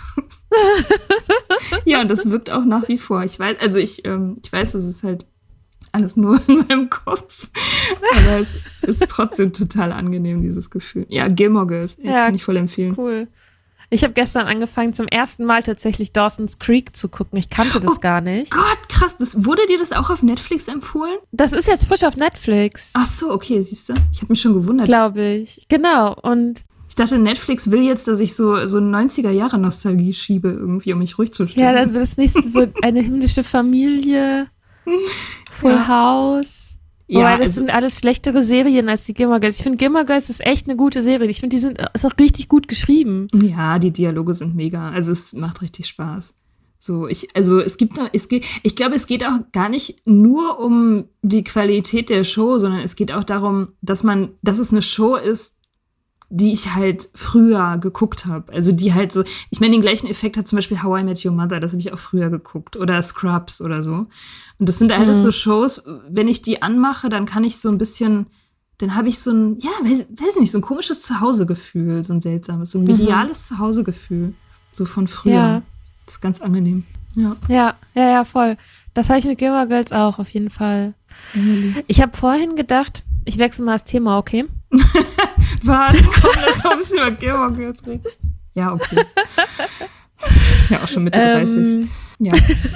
Ja, und das wirkt auch nach wie vor. Ich weiß, es ist halt alles nur in meinem Kopf. Aber es ist trotzdem total angenehm, dieses Gefühl. Ja, Gilmore Girls. Kann ich voll empfehlen. Cool. Ich habe gestern angefangen, zum ersten Mal tatsächlich Dawson's Creek zu gucken. Ich kannte das gar nicht. Gott, krass. Wurde dir das auch auf Netflix empfohlen? Das ist jetzt frisch auf Netflix. Ach so, okay, siehst du. Ich habe mich schon gewundert. Glaube ich. Genau. Und ich dachte, Netflix will jetzt, dass ich so 90er-Jahre-Nostalgie schiebe, irgendwie, um mich ruhig zu stellen. Ja, dann so das nächste, so eine himmlische Familie, Full House. Ja, das sind alles schlechtere Serien als die Gilmore Girls. Ich finde, Gilmore Girls ist echt eine gute Serie. Ich finde, ist auch richtig gut geschrieben. Ja, die Dialoge sind mega. Also es macht richtig Spaß. So, ich glaube, es geht auch gar nicht nur um die Qualität der Show, sondern es geht auch darum, dass es eine Show ist, die ich halt früher geguckt habe. Also die halt so, ich meine, den gleichen Effekt hat zum Beispiel How I Met Your Mother, das habe ich auch früher geguckt. Oder Scrubs oder so. Und das sind alles so Shows, wenn ich die anmache, dann kann ich so ein bisschen, dann habe ich so ein, ja, weiß nicht, so ein komisches Zuhausegefühl, so ein seltsames, so ein mediales Zuhausegefühl. So von früher. Ja. Das ist ganz angenehm. Ja, voll. Das habe ich mit Gilmore Girls auch, auf jeden Fall. Ich habe vorhin gedacht, ich wechsle mal das Thema, okay? Was? Komm, lass mal ein bisschen über Gilmore Girls reden. Ja, okay. Ja, auch schon Mitte 30. Ja.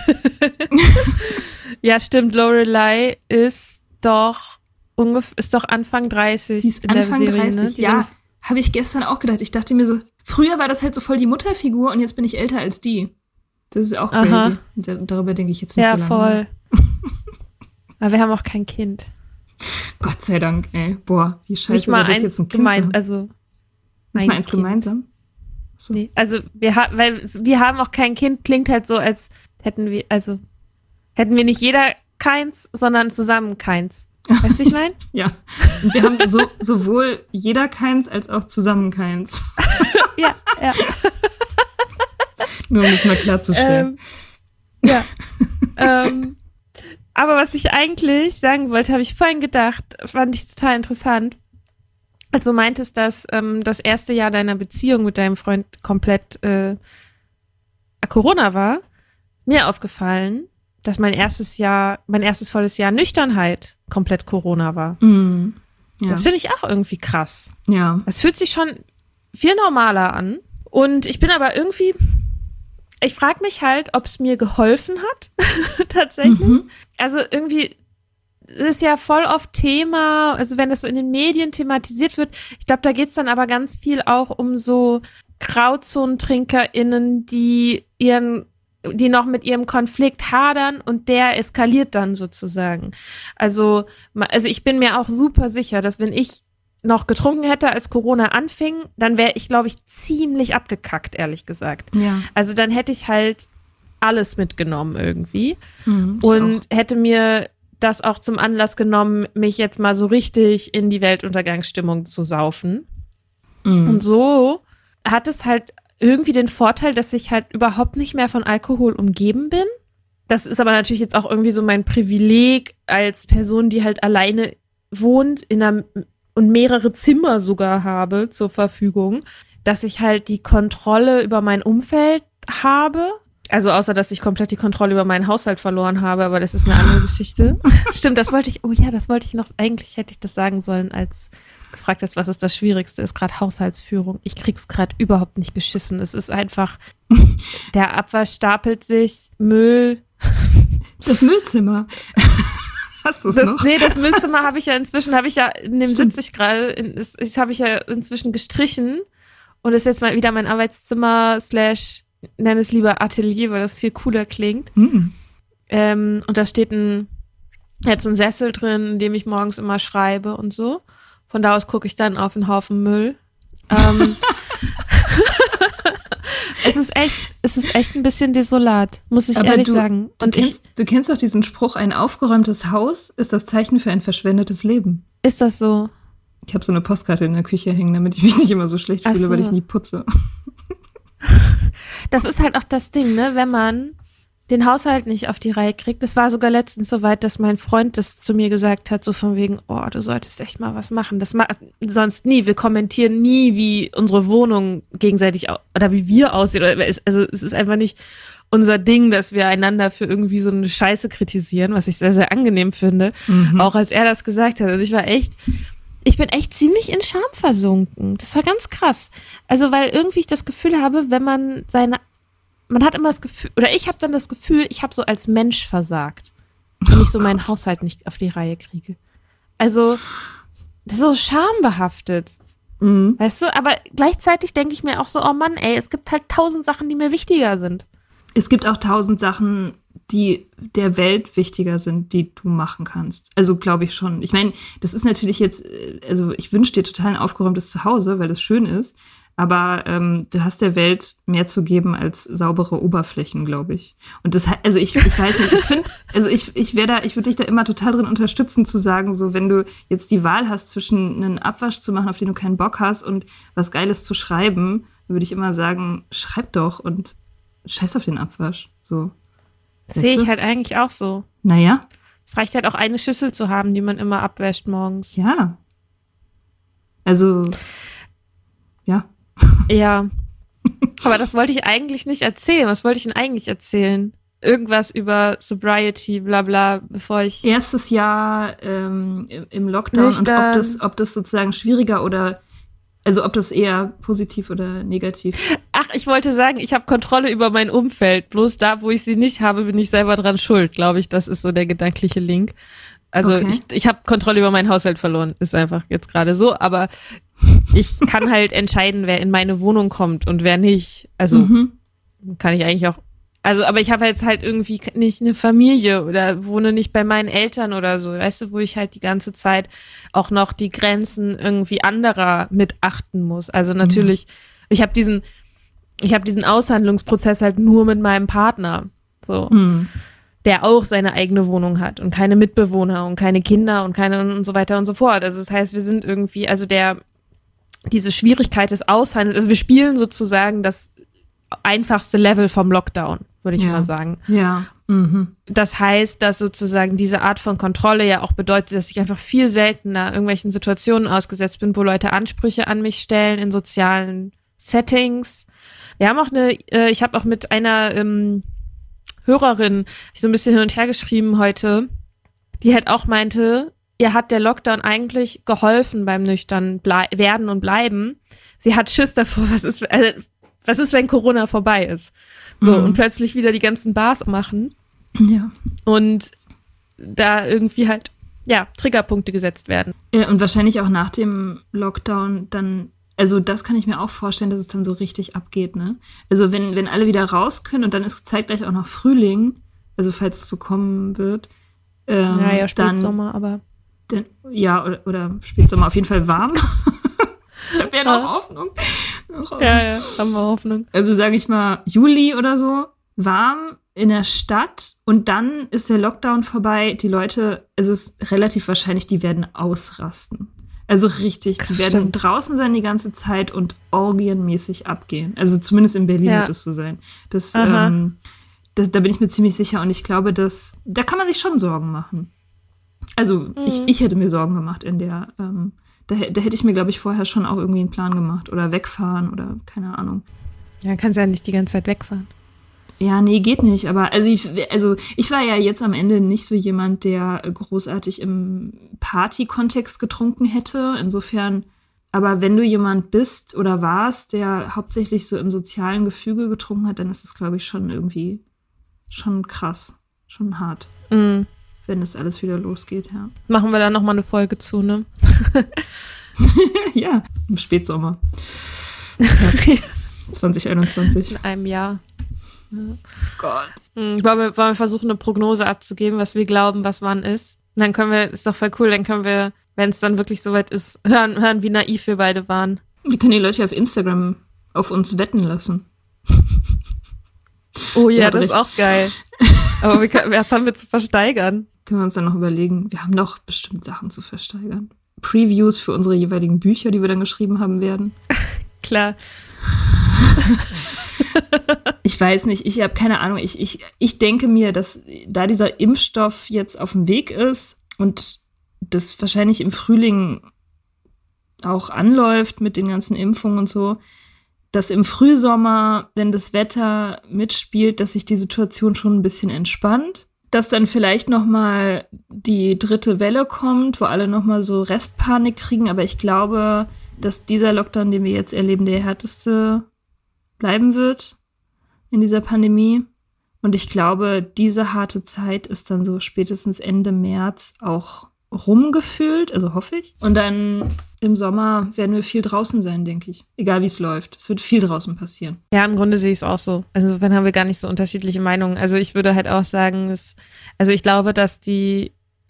Ja, stimmt. Lorelei ist doch Anfang 30 die ist in Anfang der Serie, 30, ne? ja. Habe ich gestern auch gedacht. Ich dachte mir so, früher war das halt so voll die Mutterfigur und jetzt bin ich älter als die. Das ist auch crazy. Darüber denke ich jetzt nicht so lange. Ja, voll. Aber wir haben auch kein Kind. Gott sei Dank, ey. Boah, wie scheiße nicht mal das eins jetzt ein Kind Nicht mal eins gemeinsam? So. Nee, also wir haben auch kein Kind, klingt halt so, als hätten wir nicht jeder keins, sondern zusammen keins. Weißt du, wie ich meine? Ja. Und wir haben sowohl jeder keins als auch zusammen keins. Ja. Nur um das mal klarzustellen. Aber was ich eigentlich sagen wollte, habe ich vorhin gedacht, fand ich total interessant. Als du meintest, dass das erste Jahr deiner Beziehung mit deinem Freund komplett Corona war, mir aufgefallen, dass mein erstes volles Jahr Nüchternheit komplett Corona war. Ja. Das finde ich auch irgendwie krass. Ja. Es fühlt sich schon viel normaler an. Und ich bin aber irgendwie, ich frage mich halt, ob es mir geholfen hat, tatsächlich. Also irgendwie ist ja voll oft Thema, also wenn das so in den Medien thematisiert wird, ich glaube, da geht es dann aber ganz viel auch um so GrauzonentrinkerInnen, die noch mit ihrem Konflikt hadern und der eskaliert dann sozusagen. Also ich bin mir auch super sicher, dass wenn ich noch getrunken hätte, als Corona anfing, dann wäre ich, glaube ich, ziemlich abgekackt, ehrlich gesagt. Ja. Also dann hätte ich halt alles mitgenommen irgendwie und hätte mir das auch zum Anlass genommen, mich jetzt mal so richtig in die Weltuntergangsstimmung zu saufen. Und so hat es halt irgendwie den Vorteil, dass ich halt überhaupt nicht mehr von Alkohol umgeben bin. Das ist aber natürlich jetzt auch irgendwie so mein Privileg als Person, die halt alleine wohnt und mehrere Zimmer sogar habe zur Verfügung, dass ich halt die Kontrolle über mein Umfeld habe. Also außer, dass ich komplett die Kontrolle über meinen Haushalt verloren habe, aber das ist eine andere Geschichte. Stimmt, das wollte ich noch, eigentlich hätte ich das sagen sollen, als gefragt hast, was ist das Schwierigste, ist gerade Haushaltsführung. Ich krieg's gerade überhaupt nicht geschissen. Es ist einfach, der Abwasch stapelt sich, Müll. Das Müllzimmer. Hast du es noch? Nee, das Müllzimmer habe ich ja in dem sitze ich gerade, das habe ich ja inzwischen gestrichen und ist jetzt mal wieder mein Arbeitszimmer / nenne es lieber Atelier, weil das viel cooler klingt. Und da steht jetzt ein Sessel drin, in dem ich morgens immer schreibe und so. Von da aus gucke ich dann auf einen Haufen Müll. es ist echt ein bisschen desolat, muss ich ehrlich sagen. Und du kennst doch diesen Spruch, ein aufgeräumtes Haus ist das Zeichen für ein verschwendetes Leben. Ist das so? Ich habe so eine Postkarte in der Küche hängen, damit ich mich nicht immer so schlecht fühle, weil ich nie putze. Das ist halt auch das Ding, ne? Wenn man den Haushalt nicht auf die Reihe kriegt. Das war sogar letztens so weit, dass mein Freund das zu mir gesagt hat, so von wegen, oh, du solltest echt mal was machen. Das macht sonst nie. Wir kommentieren nie, wie unsere Wohnung gegenseitig oder wie wir aussehen. Also es ist einfach nicht unser Ding, dass wir einander für irgendwie so eine Scheiße kritisieren, was ich sehr, sehr angenehm finde. Auch als er das gesagt hat. Und ich bin echt ziemlich in Scham versunken. Das war ganz krass. Also, weil irgendwie ich das Gefühl habe, wenn man hat immer das Gefühl, oder ich habe dann das Gefühl, ich habe so als Mensch versagt, wenn ich so meinen Haushalt nicht auf die Reihe kriege. Also, das ist so schambehaftet. Weißt du? Aber gleichzeitig denke ich mir auch so, oh Mann, ey, es gibt halt 1000 Sachen, die mir wichtiger sind. Es gibt auch 1000 Sachen, die der Welt wichtiger sind, die du machen kannst. Also glaube ich schon. Ich meine, das ist natürlich jetzt, also ich wünsche dir total ein aufgeräumtes Zuhause, weil das schön ist. Aber du hast der Welt mehr zu geben als saubere Oberflächen, glaube ich. Und das, also ich weiß nicht, ich finde, also ich würde dich da immer total drin unterstützen, zu sagen, so wenn du jetzt die Wahl hast zwischen einen Abwasch zu machen, auf den du keinen Bock hast, und was Geiles zu schreiben, würde ich immer sagen, schreib doch und scheiß auf den Abwasch. So. Das sehe ich halt eigentlich auch so. Naja. Es reicht halt auch eine Schüssel zu haben, die man immer abwäscht morgens. Ja. Also, ja. Ja. Aber das wollte ich eigentlich nicht erzählen. Was wollte ich denn eigentlich erzählen? Irgendwas über Sobriety, bla bla, bevor ich... Erstes Jahr im Lockdown nüchtern. Und ob das sozusagen schwieriger oder... Also ob das eher positiv oder negativ. Ach, ich wollte sagen, ich habe Kontrolle über mein Umfeld. Bloß da, wo ich sie nicht habe, bin ich selber dran schuld, glaube ich. Das ist so der gedankliche Link. Also okay. Ich habe Kontrolle über meinen Haushalt verloren. Ist einfach jetzt gerade so. Aber ich kann halt entscheiden, wer in meine Wohnung kommt und wer nicht. Also kann ich eigentlich auch... Also, aber ich habe jetzt halt irgendwie nicht eine Familie oder wohne nicht bei meinen Eltern oder so, weißt du, wo ich halt die ganze Zeit auch noch die Grenzen irgendwie anderer mit achten muss. Also natürlich, ich habe diesen Aushandlungsprozess halt nur mit meinem Partner, so, der auch seine eigene Wohnung hat und keine Mitbewohner und keine Kinder und so weiter und so fort. Also das heißt, wir sind irgendwie, also diese Schwierigkeit des Aushandelns, also wir spielen sozusagen das einfachste Level vom Lockdown, würde ich mal sagen. Ja. Das heißt, dass sozusagen diese Art von Kontrolle ja auch bedeutet, dass ich einfach viel seltener irgendwelchen Situationen ausgesetzt bin, wo Leute Ansprüche an mich stellen in sozialen Settings. Wir haben auch ich habe auch mit einer Hörerin so ein bisschen hin und her geschrieben heute, die halt auch meinte, ihr hat der Lockdown eigentlich geholfen beim nüchtern werden und bleiben. Sie hat Schiss davor, was ist, wenn Corona vorbei ist? So, und plötzlich wieder die ganzen Bars machen. Ja. Und da irgendwie halt, ja, Triggerpunkte gesetzt werden. Ja, und wahrscheinlich auch nach dem Lockdown dann, also das kann ich mir auch vorstellen, dass es dann so richtig abgeht, ne? Also wenn alle wieder raus können und dann ist zeitgleich auch noch Frühling, also falls es so kommen wird. Ja, Spätsommer, aber. Oder Spätsommer, auf jeden Fall warm. Ich habe ja noch Hoffnung. Ja, haben wir Hoffnung. Also sage ich mal Juli oder so, warm in der Stadt und dann ist der Lockdown vorbei. Die Leute, es ist relativ wahrscheinlich, die werden ausrasten. Also richtig, die werden draußen sein die ganze Zeit und orgienmäßig abgehen. Also zumindest in Berlin wird es so sein. Da bin ich mir ziemlich sicher und ich glaube, da kann man sich schon Sorgen machen. Also ich hätte mir Sorgen gemacht in der Da hätte ich mir, glaube ich, vorher schon auch irgendwie einen Plan gemacht. Oder wegfahren oder keine Ahnung. Ja, kannst ja nicht die ganze Zeit wegfahren. Ja, nee, geht nicht. Aber ich war ja jetzt am Ende nicht so jemand, der großartig im Party-Kontext getrunken hätte. Insofern, aber wenn du jemand bist oder warst, der hauptsächlich so im sozialen Gefüge getrunken hat, dann ist es, glaube ich, schon irgendwie schon krass. Schon hart. Wenn das alles wieder losgeht, ja. Machen wir da nochmal eine Folge zu, ne? Ja, im Spätsommer. Ja. 2021. In einem Jahr. Ja. Gott. Wollen wir versuchen, eine Prognose abzugeben, was wir glauben, was wann ist? Und dann können wir, ist doch voll cool, dann können wir, wenn es dann wirklich soweit ist, hören, wie naiv wir beide waren. Wir können die Leute auf Instagram auf uns wetten lassen. Oh ja, das ist auch geil. Aber was haben wir zu versteigern? Können wir uns dann noch überlegen. Wir haben doch bestimmt Sachen zu versteigern. Previews für unsere jeweiligen Bücher, die wir dann geschrieben haben werden. Klar. Ich weiß nicht, ich habe keine Ahnung. Ich denke mir, dass da dieser Impfstoff jetzt auf dem Weg ist und das wahrscheinlich im Frühling auch anläuft mit den ganzen Impfungen und so, dass im Frühsommer, wenn das Wetter mitspielt, dass sich die Situation schon ein bisschen entspannt. Dass dann vielleicht noch mal die dritte Welle kommt, wo alle noch mal so Restpanik kriegen. Aber ich glaube, dass dieser Lockdown, den wir jetzt erleben, der härteste bleiben wird in dieser Pandemie. Und ich glaube, diese harte Zeit ist dann so spätestens Ende März auch rumgefühlt, also hoffe ich. Und dann im Sommer werden wir viel draußen sein, denke ich. Egal wie es läuft. Es wird viel draußen passieren. Ja, im Grunde sehe ich es auch so. Also insofern haben wir gar nicht so unterschiedliche Meinungen. Also ich würde halt auch sagen, ich glaube, dass die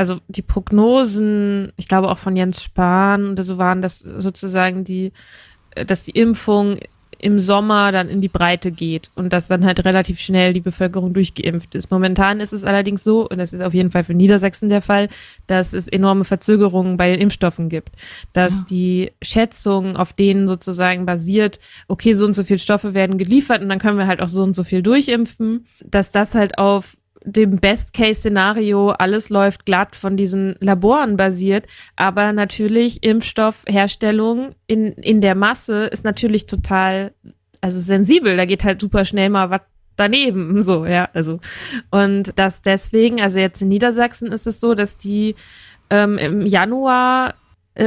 Prognosen, ich glaube auch von Jens Spahn oder so waren, dass sozusagen dass die Impfung im Sommer dann in die Breite geht und dass dann halt relativ schnell die Bevölkerung durchgeimpft ist. Momentan ist es allerdings so, und das ist auf jeden Fall für Niedersachsen der Fall, dass es enorme Verzögerungen bei den Impfstoffen gibt. Dass die Schätzung, auf denen sozusagen basiert, okay, so und so viele Stoffe werden geliefert und dann können wir halt auch so und so viel durchimpfen, dass das halt auf dem Best-Case-Szenario, alles läuft glatt von diesen Laboren basiert, aber natürlich Impfstoffherstellung in der Masse ist natürlich total, also sensibel, da geht halt super schnell mal was daneben, so, ja, also und dass deswegen, also jetzt in Niedersachsen ist es so, dass die im Januar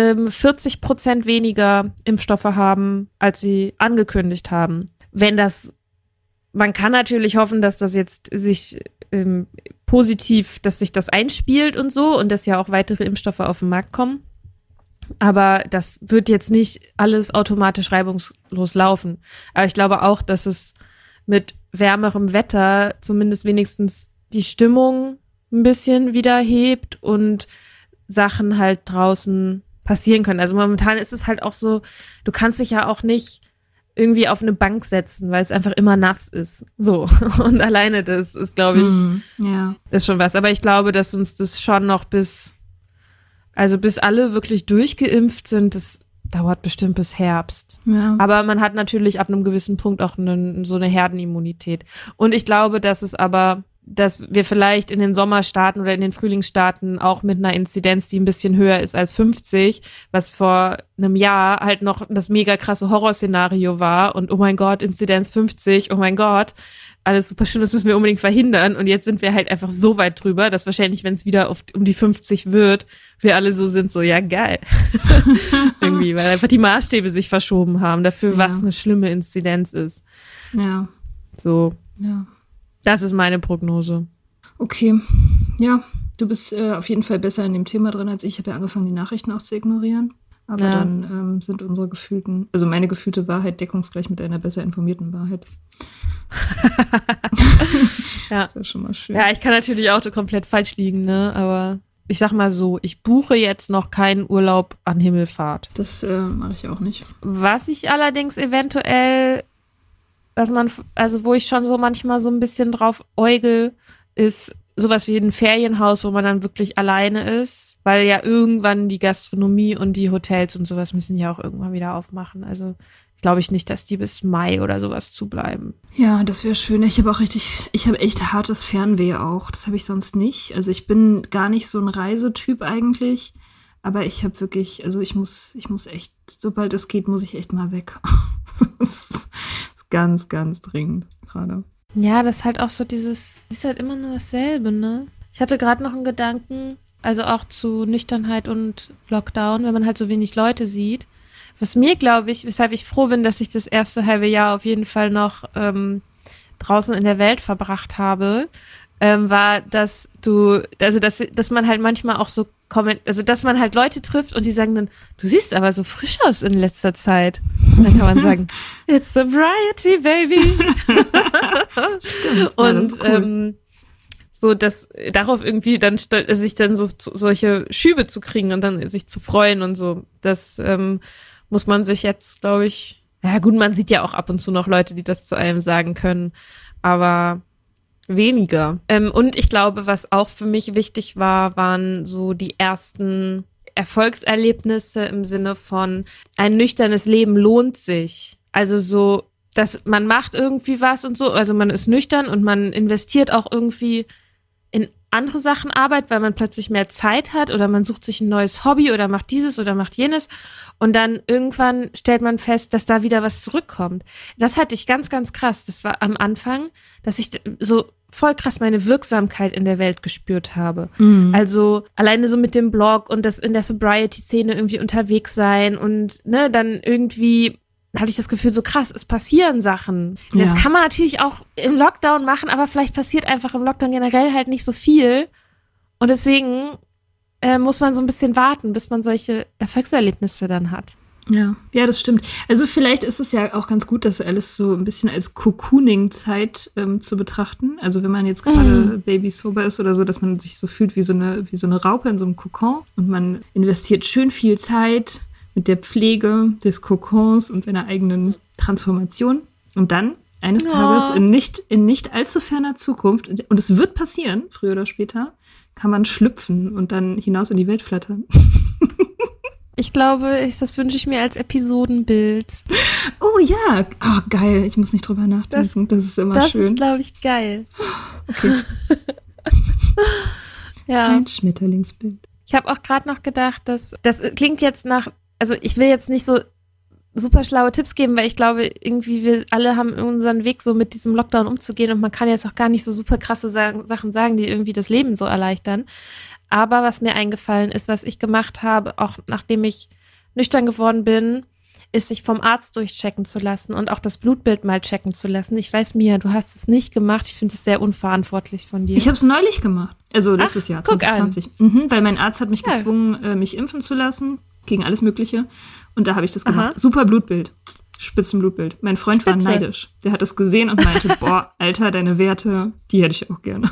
40% weniger Impfstoffe haben, als sie angekündigt haben. Man kann natürlich hoffen, dass das jetzt sich positiv, dass sich das einspielt und so und dass ja auch weitere Impfstoffe auf den Markt kommen. Aber das wird jetzt nicht alles automatisch reibungslos laufen. Aber ich glaube auch, dass es mit wärmerem Wetter zumindest wenigstens die Stimmung ein bisschen wieder hebt und Sachen halt draußen passieren können. Also momentan ist es halt auch so, du kannst dich ja auch nicht irgendwie auf eine Bank setzen, weil es einfach immer nass ist. So. Und alleine das ist, glaube ich, ist schon was. Aber ich glaube, dass uns das schon noch bis alle wirklich durchgeimpft sind, das dauert bestimmt bis Herbst. Ja. Aber man hat natürlich ab einem gewissen Punkt auch so eine Herdenimmunität. Und ich glaube, dass wir vielleicht in den Sommerstaaten oder in den Frühlingsstaaten auch mit einer Inzidenz, die ein bisschen höher ist als 50, was vor einem Jahr halt noch das mega krasse Horrorszenario war und oh mein Gott, Inzidenz 50, oh mein Gott, alles super schlimm, das müssen wir unbedingt verhindern und jetzt sind wir halt einfach so weit drüber, dass wahrscheinlich, wenn es wieder um die 50 wird, wir alle so sind, so ja geil. Irgendwie, weil einfach die Maßstäbe sich verschoben haben dafür, was eine schlimme Inzidenz ist. Ja. So. Ja. Das ist meine Prognose. Okay, ja, du bist auf jeden Fall besser in dem Thema drin als ich. Ich habe ja angefangen, die Nachrichten auch zu ignorieren. Aber dann sind unsere gefühlten, also meine gefühlte Wahrheit deckungsgleich mit einer besser informierten Wahrheit. Ja. Das ist ja schon mal schön. Ja, ich kann natürlich auch komplett falsch liegen, ne? Aber ich sag mal so, ich buche jetzt noch keinen Urlaub an Himmelfahrt. Das mache ich auch nicht. Was ich allerdings eventuell wo ich schon so manchmal so ein bisschen drauf äugel, ist sowas wie ein Ferienhaus, wo man dann wirklich alleine ist, weil ja irgendwann die Gastronomie und die Hotels und sowas müssen ja auch irgendwann wieder aufmachen. Also glaube ich nicht, dass die bis Mai oder sowas zubleiben. Ja, das wäre schön. Ich habe echt hartes Fernweh auch. Das habe ich sonst nicht. Also ich bin gar nicht so ein Reisetyp eigentlich, aber ich habe wirklich, also ich muss echt, sobald es geht, muss ich echt mal weg. Das ist ganz, ganz dringend gerade. Ja, das ist halt auch so ist halt immer nur dasselbe, ne? Ich hatte gerade noch einen Gedanken, also auch zu Nüchternheit und Lockdown, wenn man halt so wenig Leute sieht. Was mir, glaube ich, weshalb ich froh bin, dass ich das erste halbe Jahr auf jeden Fall noch draußen in der Welt verbracht habe, war, dass man halt manchmal auch so dass man halt Leute trifft und die sagen dann, du siehst aber so frisch aus in letzter Zeit. Und dann kann man sagen, it's sobriety, baby. Stimmt, und cool. So, dass darauf irgendwie dann sich dann so solche Schübe zu kriegen und dann sich zu freuen und so. Das muss man sich jetzt, glaube ich, Ja gut, man sieht ja auch ab und zu noch Leute, die das zu einem sagen können, aber weniger. Und ich glaube, was auch für mich wichtig war, waren so die ersten Erfolgserlebnisse im Sinne von ein nüchternes Leben lohnt sich. Also so, dass man macht irgendwie was und so, also man ist nüchtern und man investiert auch irgendwie in andere Sachen Arbeit, weil man plötzlich mehr Zeit hat oder man sucht sich ein neues Hobby oder macht dieses oder macht jenes und dann irgendwann stellt man fest, dass da wieder was zurückkommt. Das hatte ich ganz, ganz krass. Das war am Anfang, dass ich so voll krass meine Wirksamkeit in der Welt gespürt habe. Mhm. Also alleine so mit dem Blog und das in der Sobriety-Szene irgendwie unterwegs sein und ne, dann irgendwie hatte ich das Gefühl, so krass, es passieren Sachen. Ja. Das kann man natürlich auch im Lockdown machen, aber vielleicht passiert einfach im Lockdown generell halt nicht so viel. Und deswegen muss man so ein bisschen warten, bis man solche Erfolgserlebnisse dann hat. Ja, das stimmt. Also vielleicht ist es ja auch ganz gut, das alles so ein bisschen als Cocooning-Zeit zu betrachten. Also wenn man jetzt gerade baby-sober ist oder so, dass man sich so fühlt wie so eine Raupe in so einem Kokon und man investiert schön viel Zeit mit der Pflege des Kokons und seiner eigenen Transformation. Und dann, eines Tages, in nicht allzu ferner Zukunft, und es wird passieren, früher oder später, kann man schlüpfen und dann hinaus in die Welt flattern. Ich glaube, das wünsche ich mir als Episodenbild. Oh ja, geil. Ich muss nicht drüber nachdenken. Das ist immer schön. Das ist, glaube ich, geil. Okay. Ja. Ein Schmetterlingsbild. Ich habe auch gerade noch gedacht, das klingt jetzt nach, also ich will jetzt nicht so super schlaue Tipps geben, weil ich glaube, irgendwie wir alle haben unseren Weg so mit diesem Lockdown umzugehen und man kann jetzt auch gar nicht so super krasse Sachen sagen, die irgendwie das Leben so erleichtern. Aber was mir eingefallen ist, was ich gemacht habe, auch nachdem ich nüchtern geworden bin, ist, sich vom Arzt durchchecken zu lassen und auch das Blutbild mal checken zu lassen. Ich weiß, Mia, du hast es nicht gemacht. Ich finde es sehr unverantwortlich von dir. Ich habe es neulich gemacht. Also letztes Jahr, 2020. Weil mein Arzt hat mich gezwungen, mich impfen zu lassen gegen alles Mögliche. Und da habe ich das gemacht. Aha. Super Blutbild. Spitzenblutbild. Mein Freund war neidisch. Der hat es gesehen und meinte, boah, Alter, deine Werte, die hätte ich auch gerne.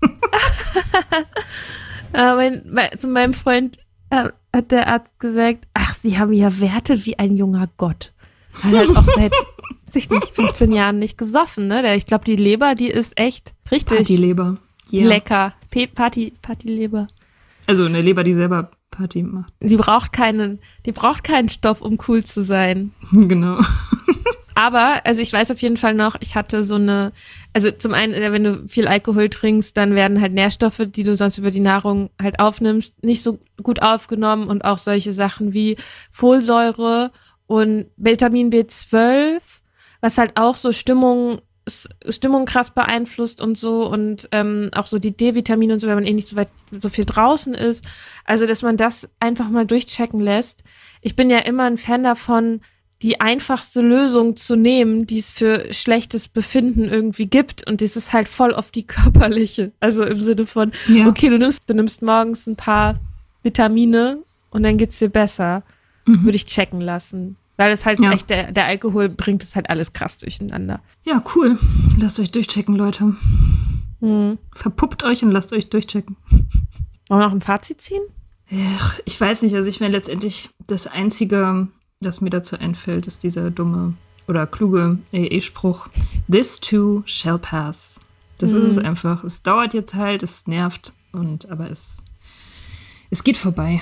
Zu meinem Freund hat der Arzt gesagt, ach, sie haben ja Werte wie ein junger Gott. Er hat auch seit 15 Jahren nicht gesoffen, ne? Ich glaube, die Leber, die ist echt richtig Partyleber. Yeah. Lecker. Partyleber. Also eine Leber, die selber Party macht. Die braucht keinen Stoff, um cool zu sein. Genau. Aber, also ich weiß auf jeden Fall noch, ich hatte so eine, also zum einen, wenn du viel Alkohol trinkst, dann werden halt Nährstoffe, die du sonst über die Nahrung halt aufnimmst, nicht so gut aufgenommen und auch solche Sachen wie Folsäure und Vitamin B12, was halt auch so Stimmung krass beeinflusst und so und auch so die D-Vitamine und so, wenn man nicht so viel draußen ist. Also, dass man das einfach mal durchchecken lässt. Ich bin ja immer ein Fan davon, die einfachste Lösung zu nehmen, die es für schlechtes Befinden irgendwie gibt. Und das ist halt voll auf die körperliche. Also im Sinne von, okay, du nimmst morgens ein paar Vitamine und dann geht's dir besser. Würde ich checken lassen. Weil es halt echt, der Alkohol bringt es halt alles krass durcheinander. Ja, cool. Lasst euch durchchecken, Leute. Verpuppt euch und lasst euch durchchecken. Wollen wir noch ein Fazit ziehen? Ich weiß nicht. Also ich meine letztendlich das Einzige, das mir dazu einfällt, ist dieser dumme oder kluge AA-Spruch. This too shall pass. Das ist es einfach. Es dauert jetzt halt, es nervt, aber es geht vorbei.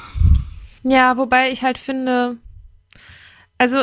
Ja, wobei ich halt finde, also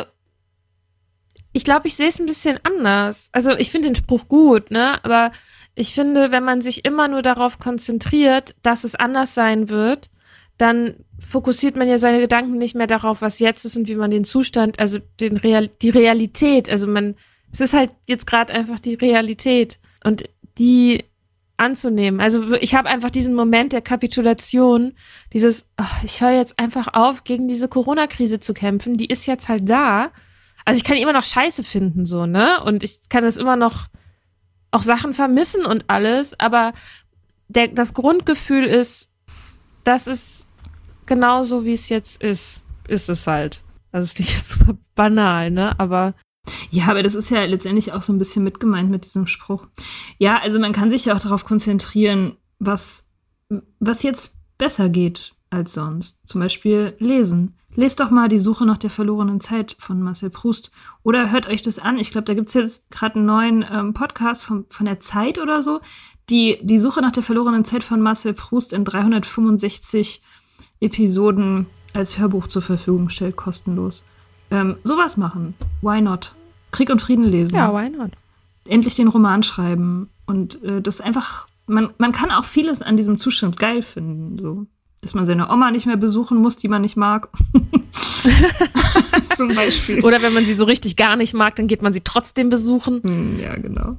ich glaube, ich sehe es ein bisschen anders. Also ich finde den Spruch gut, ne? Aber ich finde, wenn man sich immer nur darauf konzentriert, dass es anders sein wird, dann fokussiert man ja seine Gedanken nicht mehr darauf, was jetzt ist und wie man den Zustand, also die Realität, also es ist halt jetzt gerade einfach die Realität und die anzunehmen. Also ich habe einfach diesen Moment der Kapitulation, ich höre jetzt einfach auf, gegen diese Corona-Krise zu kämpfen, die ist jetzt halt da. Also ich kann die immer noch scheiße finden, so, ne? Und ich kann das immer noch auch Sachen vermissen und alles, aber das Grundgefühl ist, das ist genauso, wie es jetzt ist es halt. Also es klingt jetzt super banal, ne? Aber ja, aber das ist ja letztendlich auch so ein bisschen mitgemeint mit diesem Spruch. Ja, also man kann sich ja auch darauf konzentrieren, was jetzt besser geht als sonst. Zum Beispiel lesen. Lest doch mal Die Suche nach der verlorenen Zeit von Marcel Proust. Oder hört euch das an. Ich glaube, da gibt es jetzt gerade einen neuen Podcast von der Zeit oder so. Die Suche nach der verlorenen Zeit von Marcel Proust in 365 Episoden als Hörbuch zur Verfügung stellt, kostenlos. Sowas machen. Why not? Krieg und Frieden lesen. Ja, why not? Endlich den Roman schreiben. Und das einfach, man kann auch vieles an diesem Zustand geil finden. So. Dass man seine Oma nicht mehr besuchen muss, die man nicht mag. Zum Beispiel. Oder wenn man sie so richtig gar nicht mag, dann geht man sie trotzdem besuchen. Ja, genau.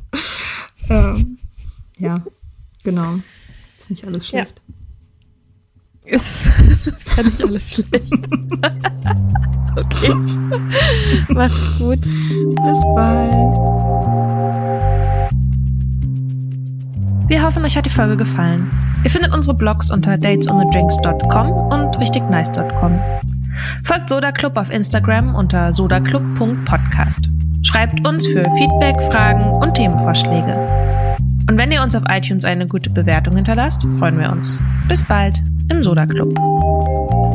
Ja, genau. Ist nicht alles schlecht. Ja. Ist ja nicht alles schlecht. Okay. Mach's gut. Bis bald. Wir hoffen, euch hat die Folge gefallen. Ihr findet unsere Blogs unter datesonthedrinks.com und richtignice.com. Folgt Soda Club auf Instagram unter sodaclub.podcast. Schreibt uns für Feedback, Fragen und Themenvorschläge. Und wenn ihr uns auf iTunes eine gute Bewertung hinterlasst, freuen wir uns. Bis bald im Soda Club.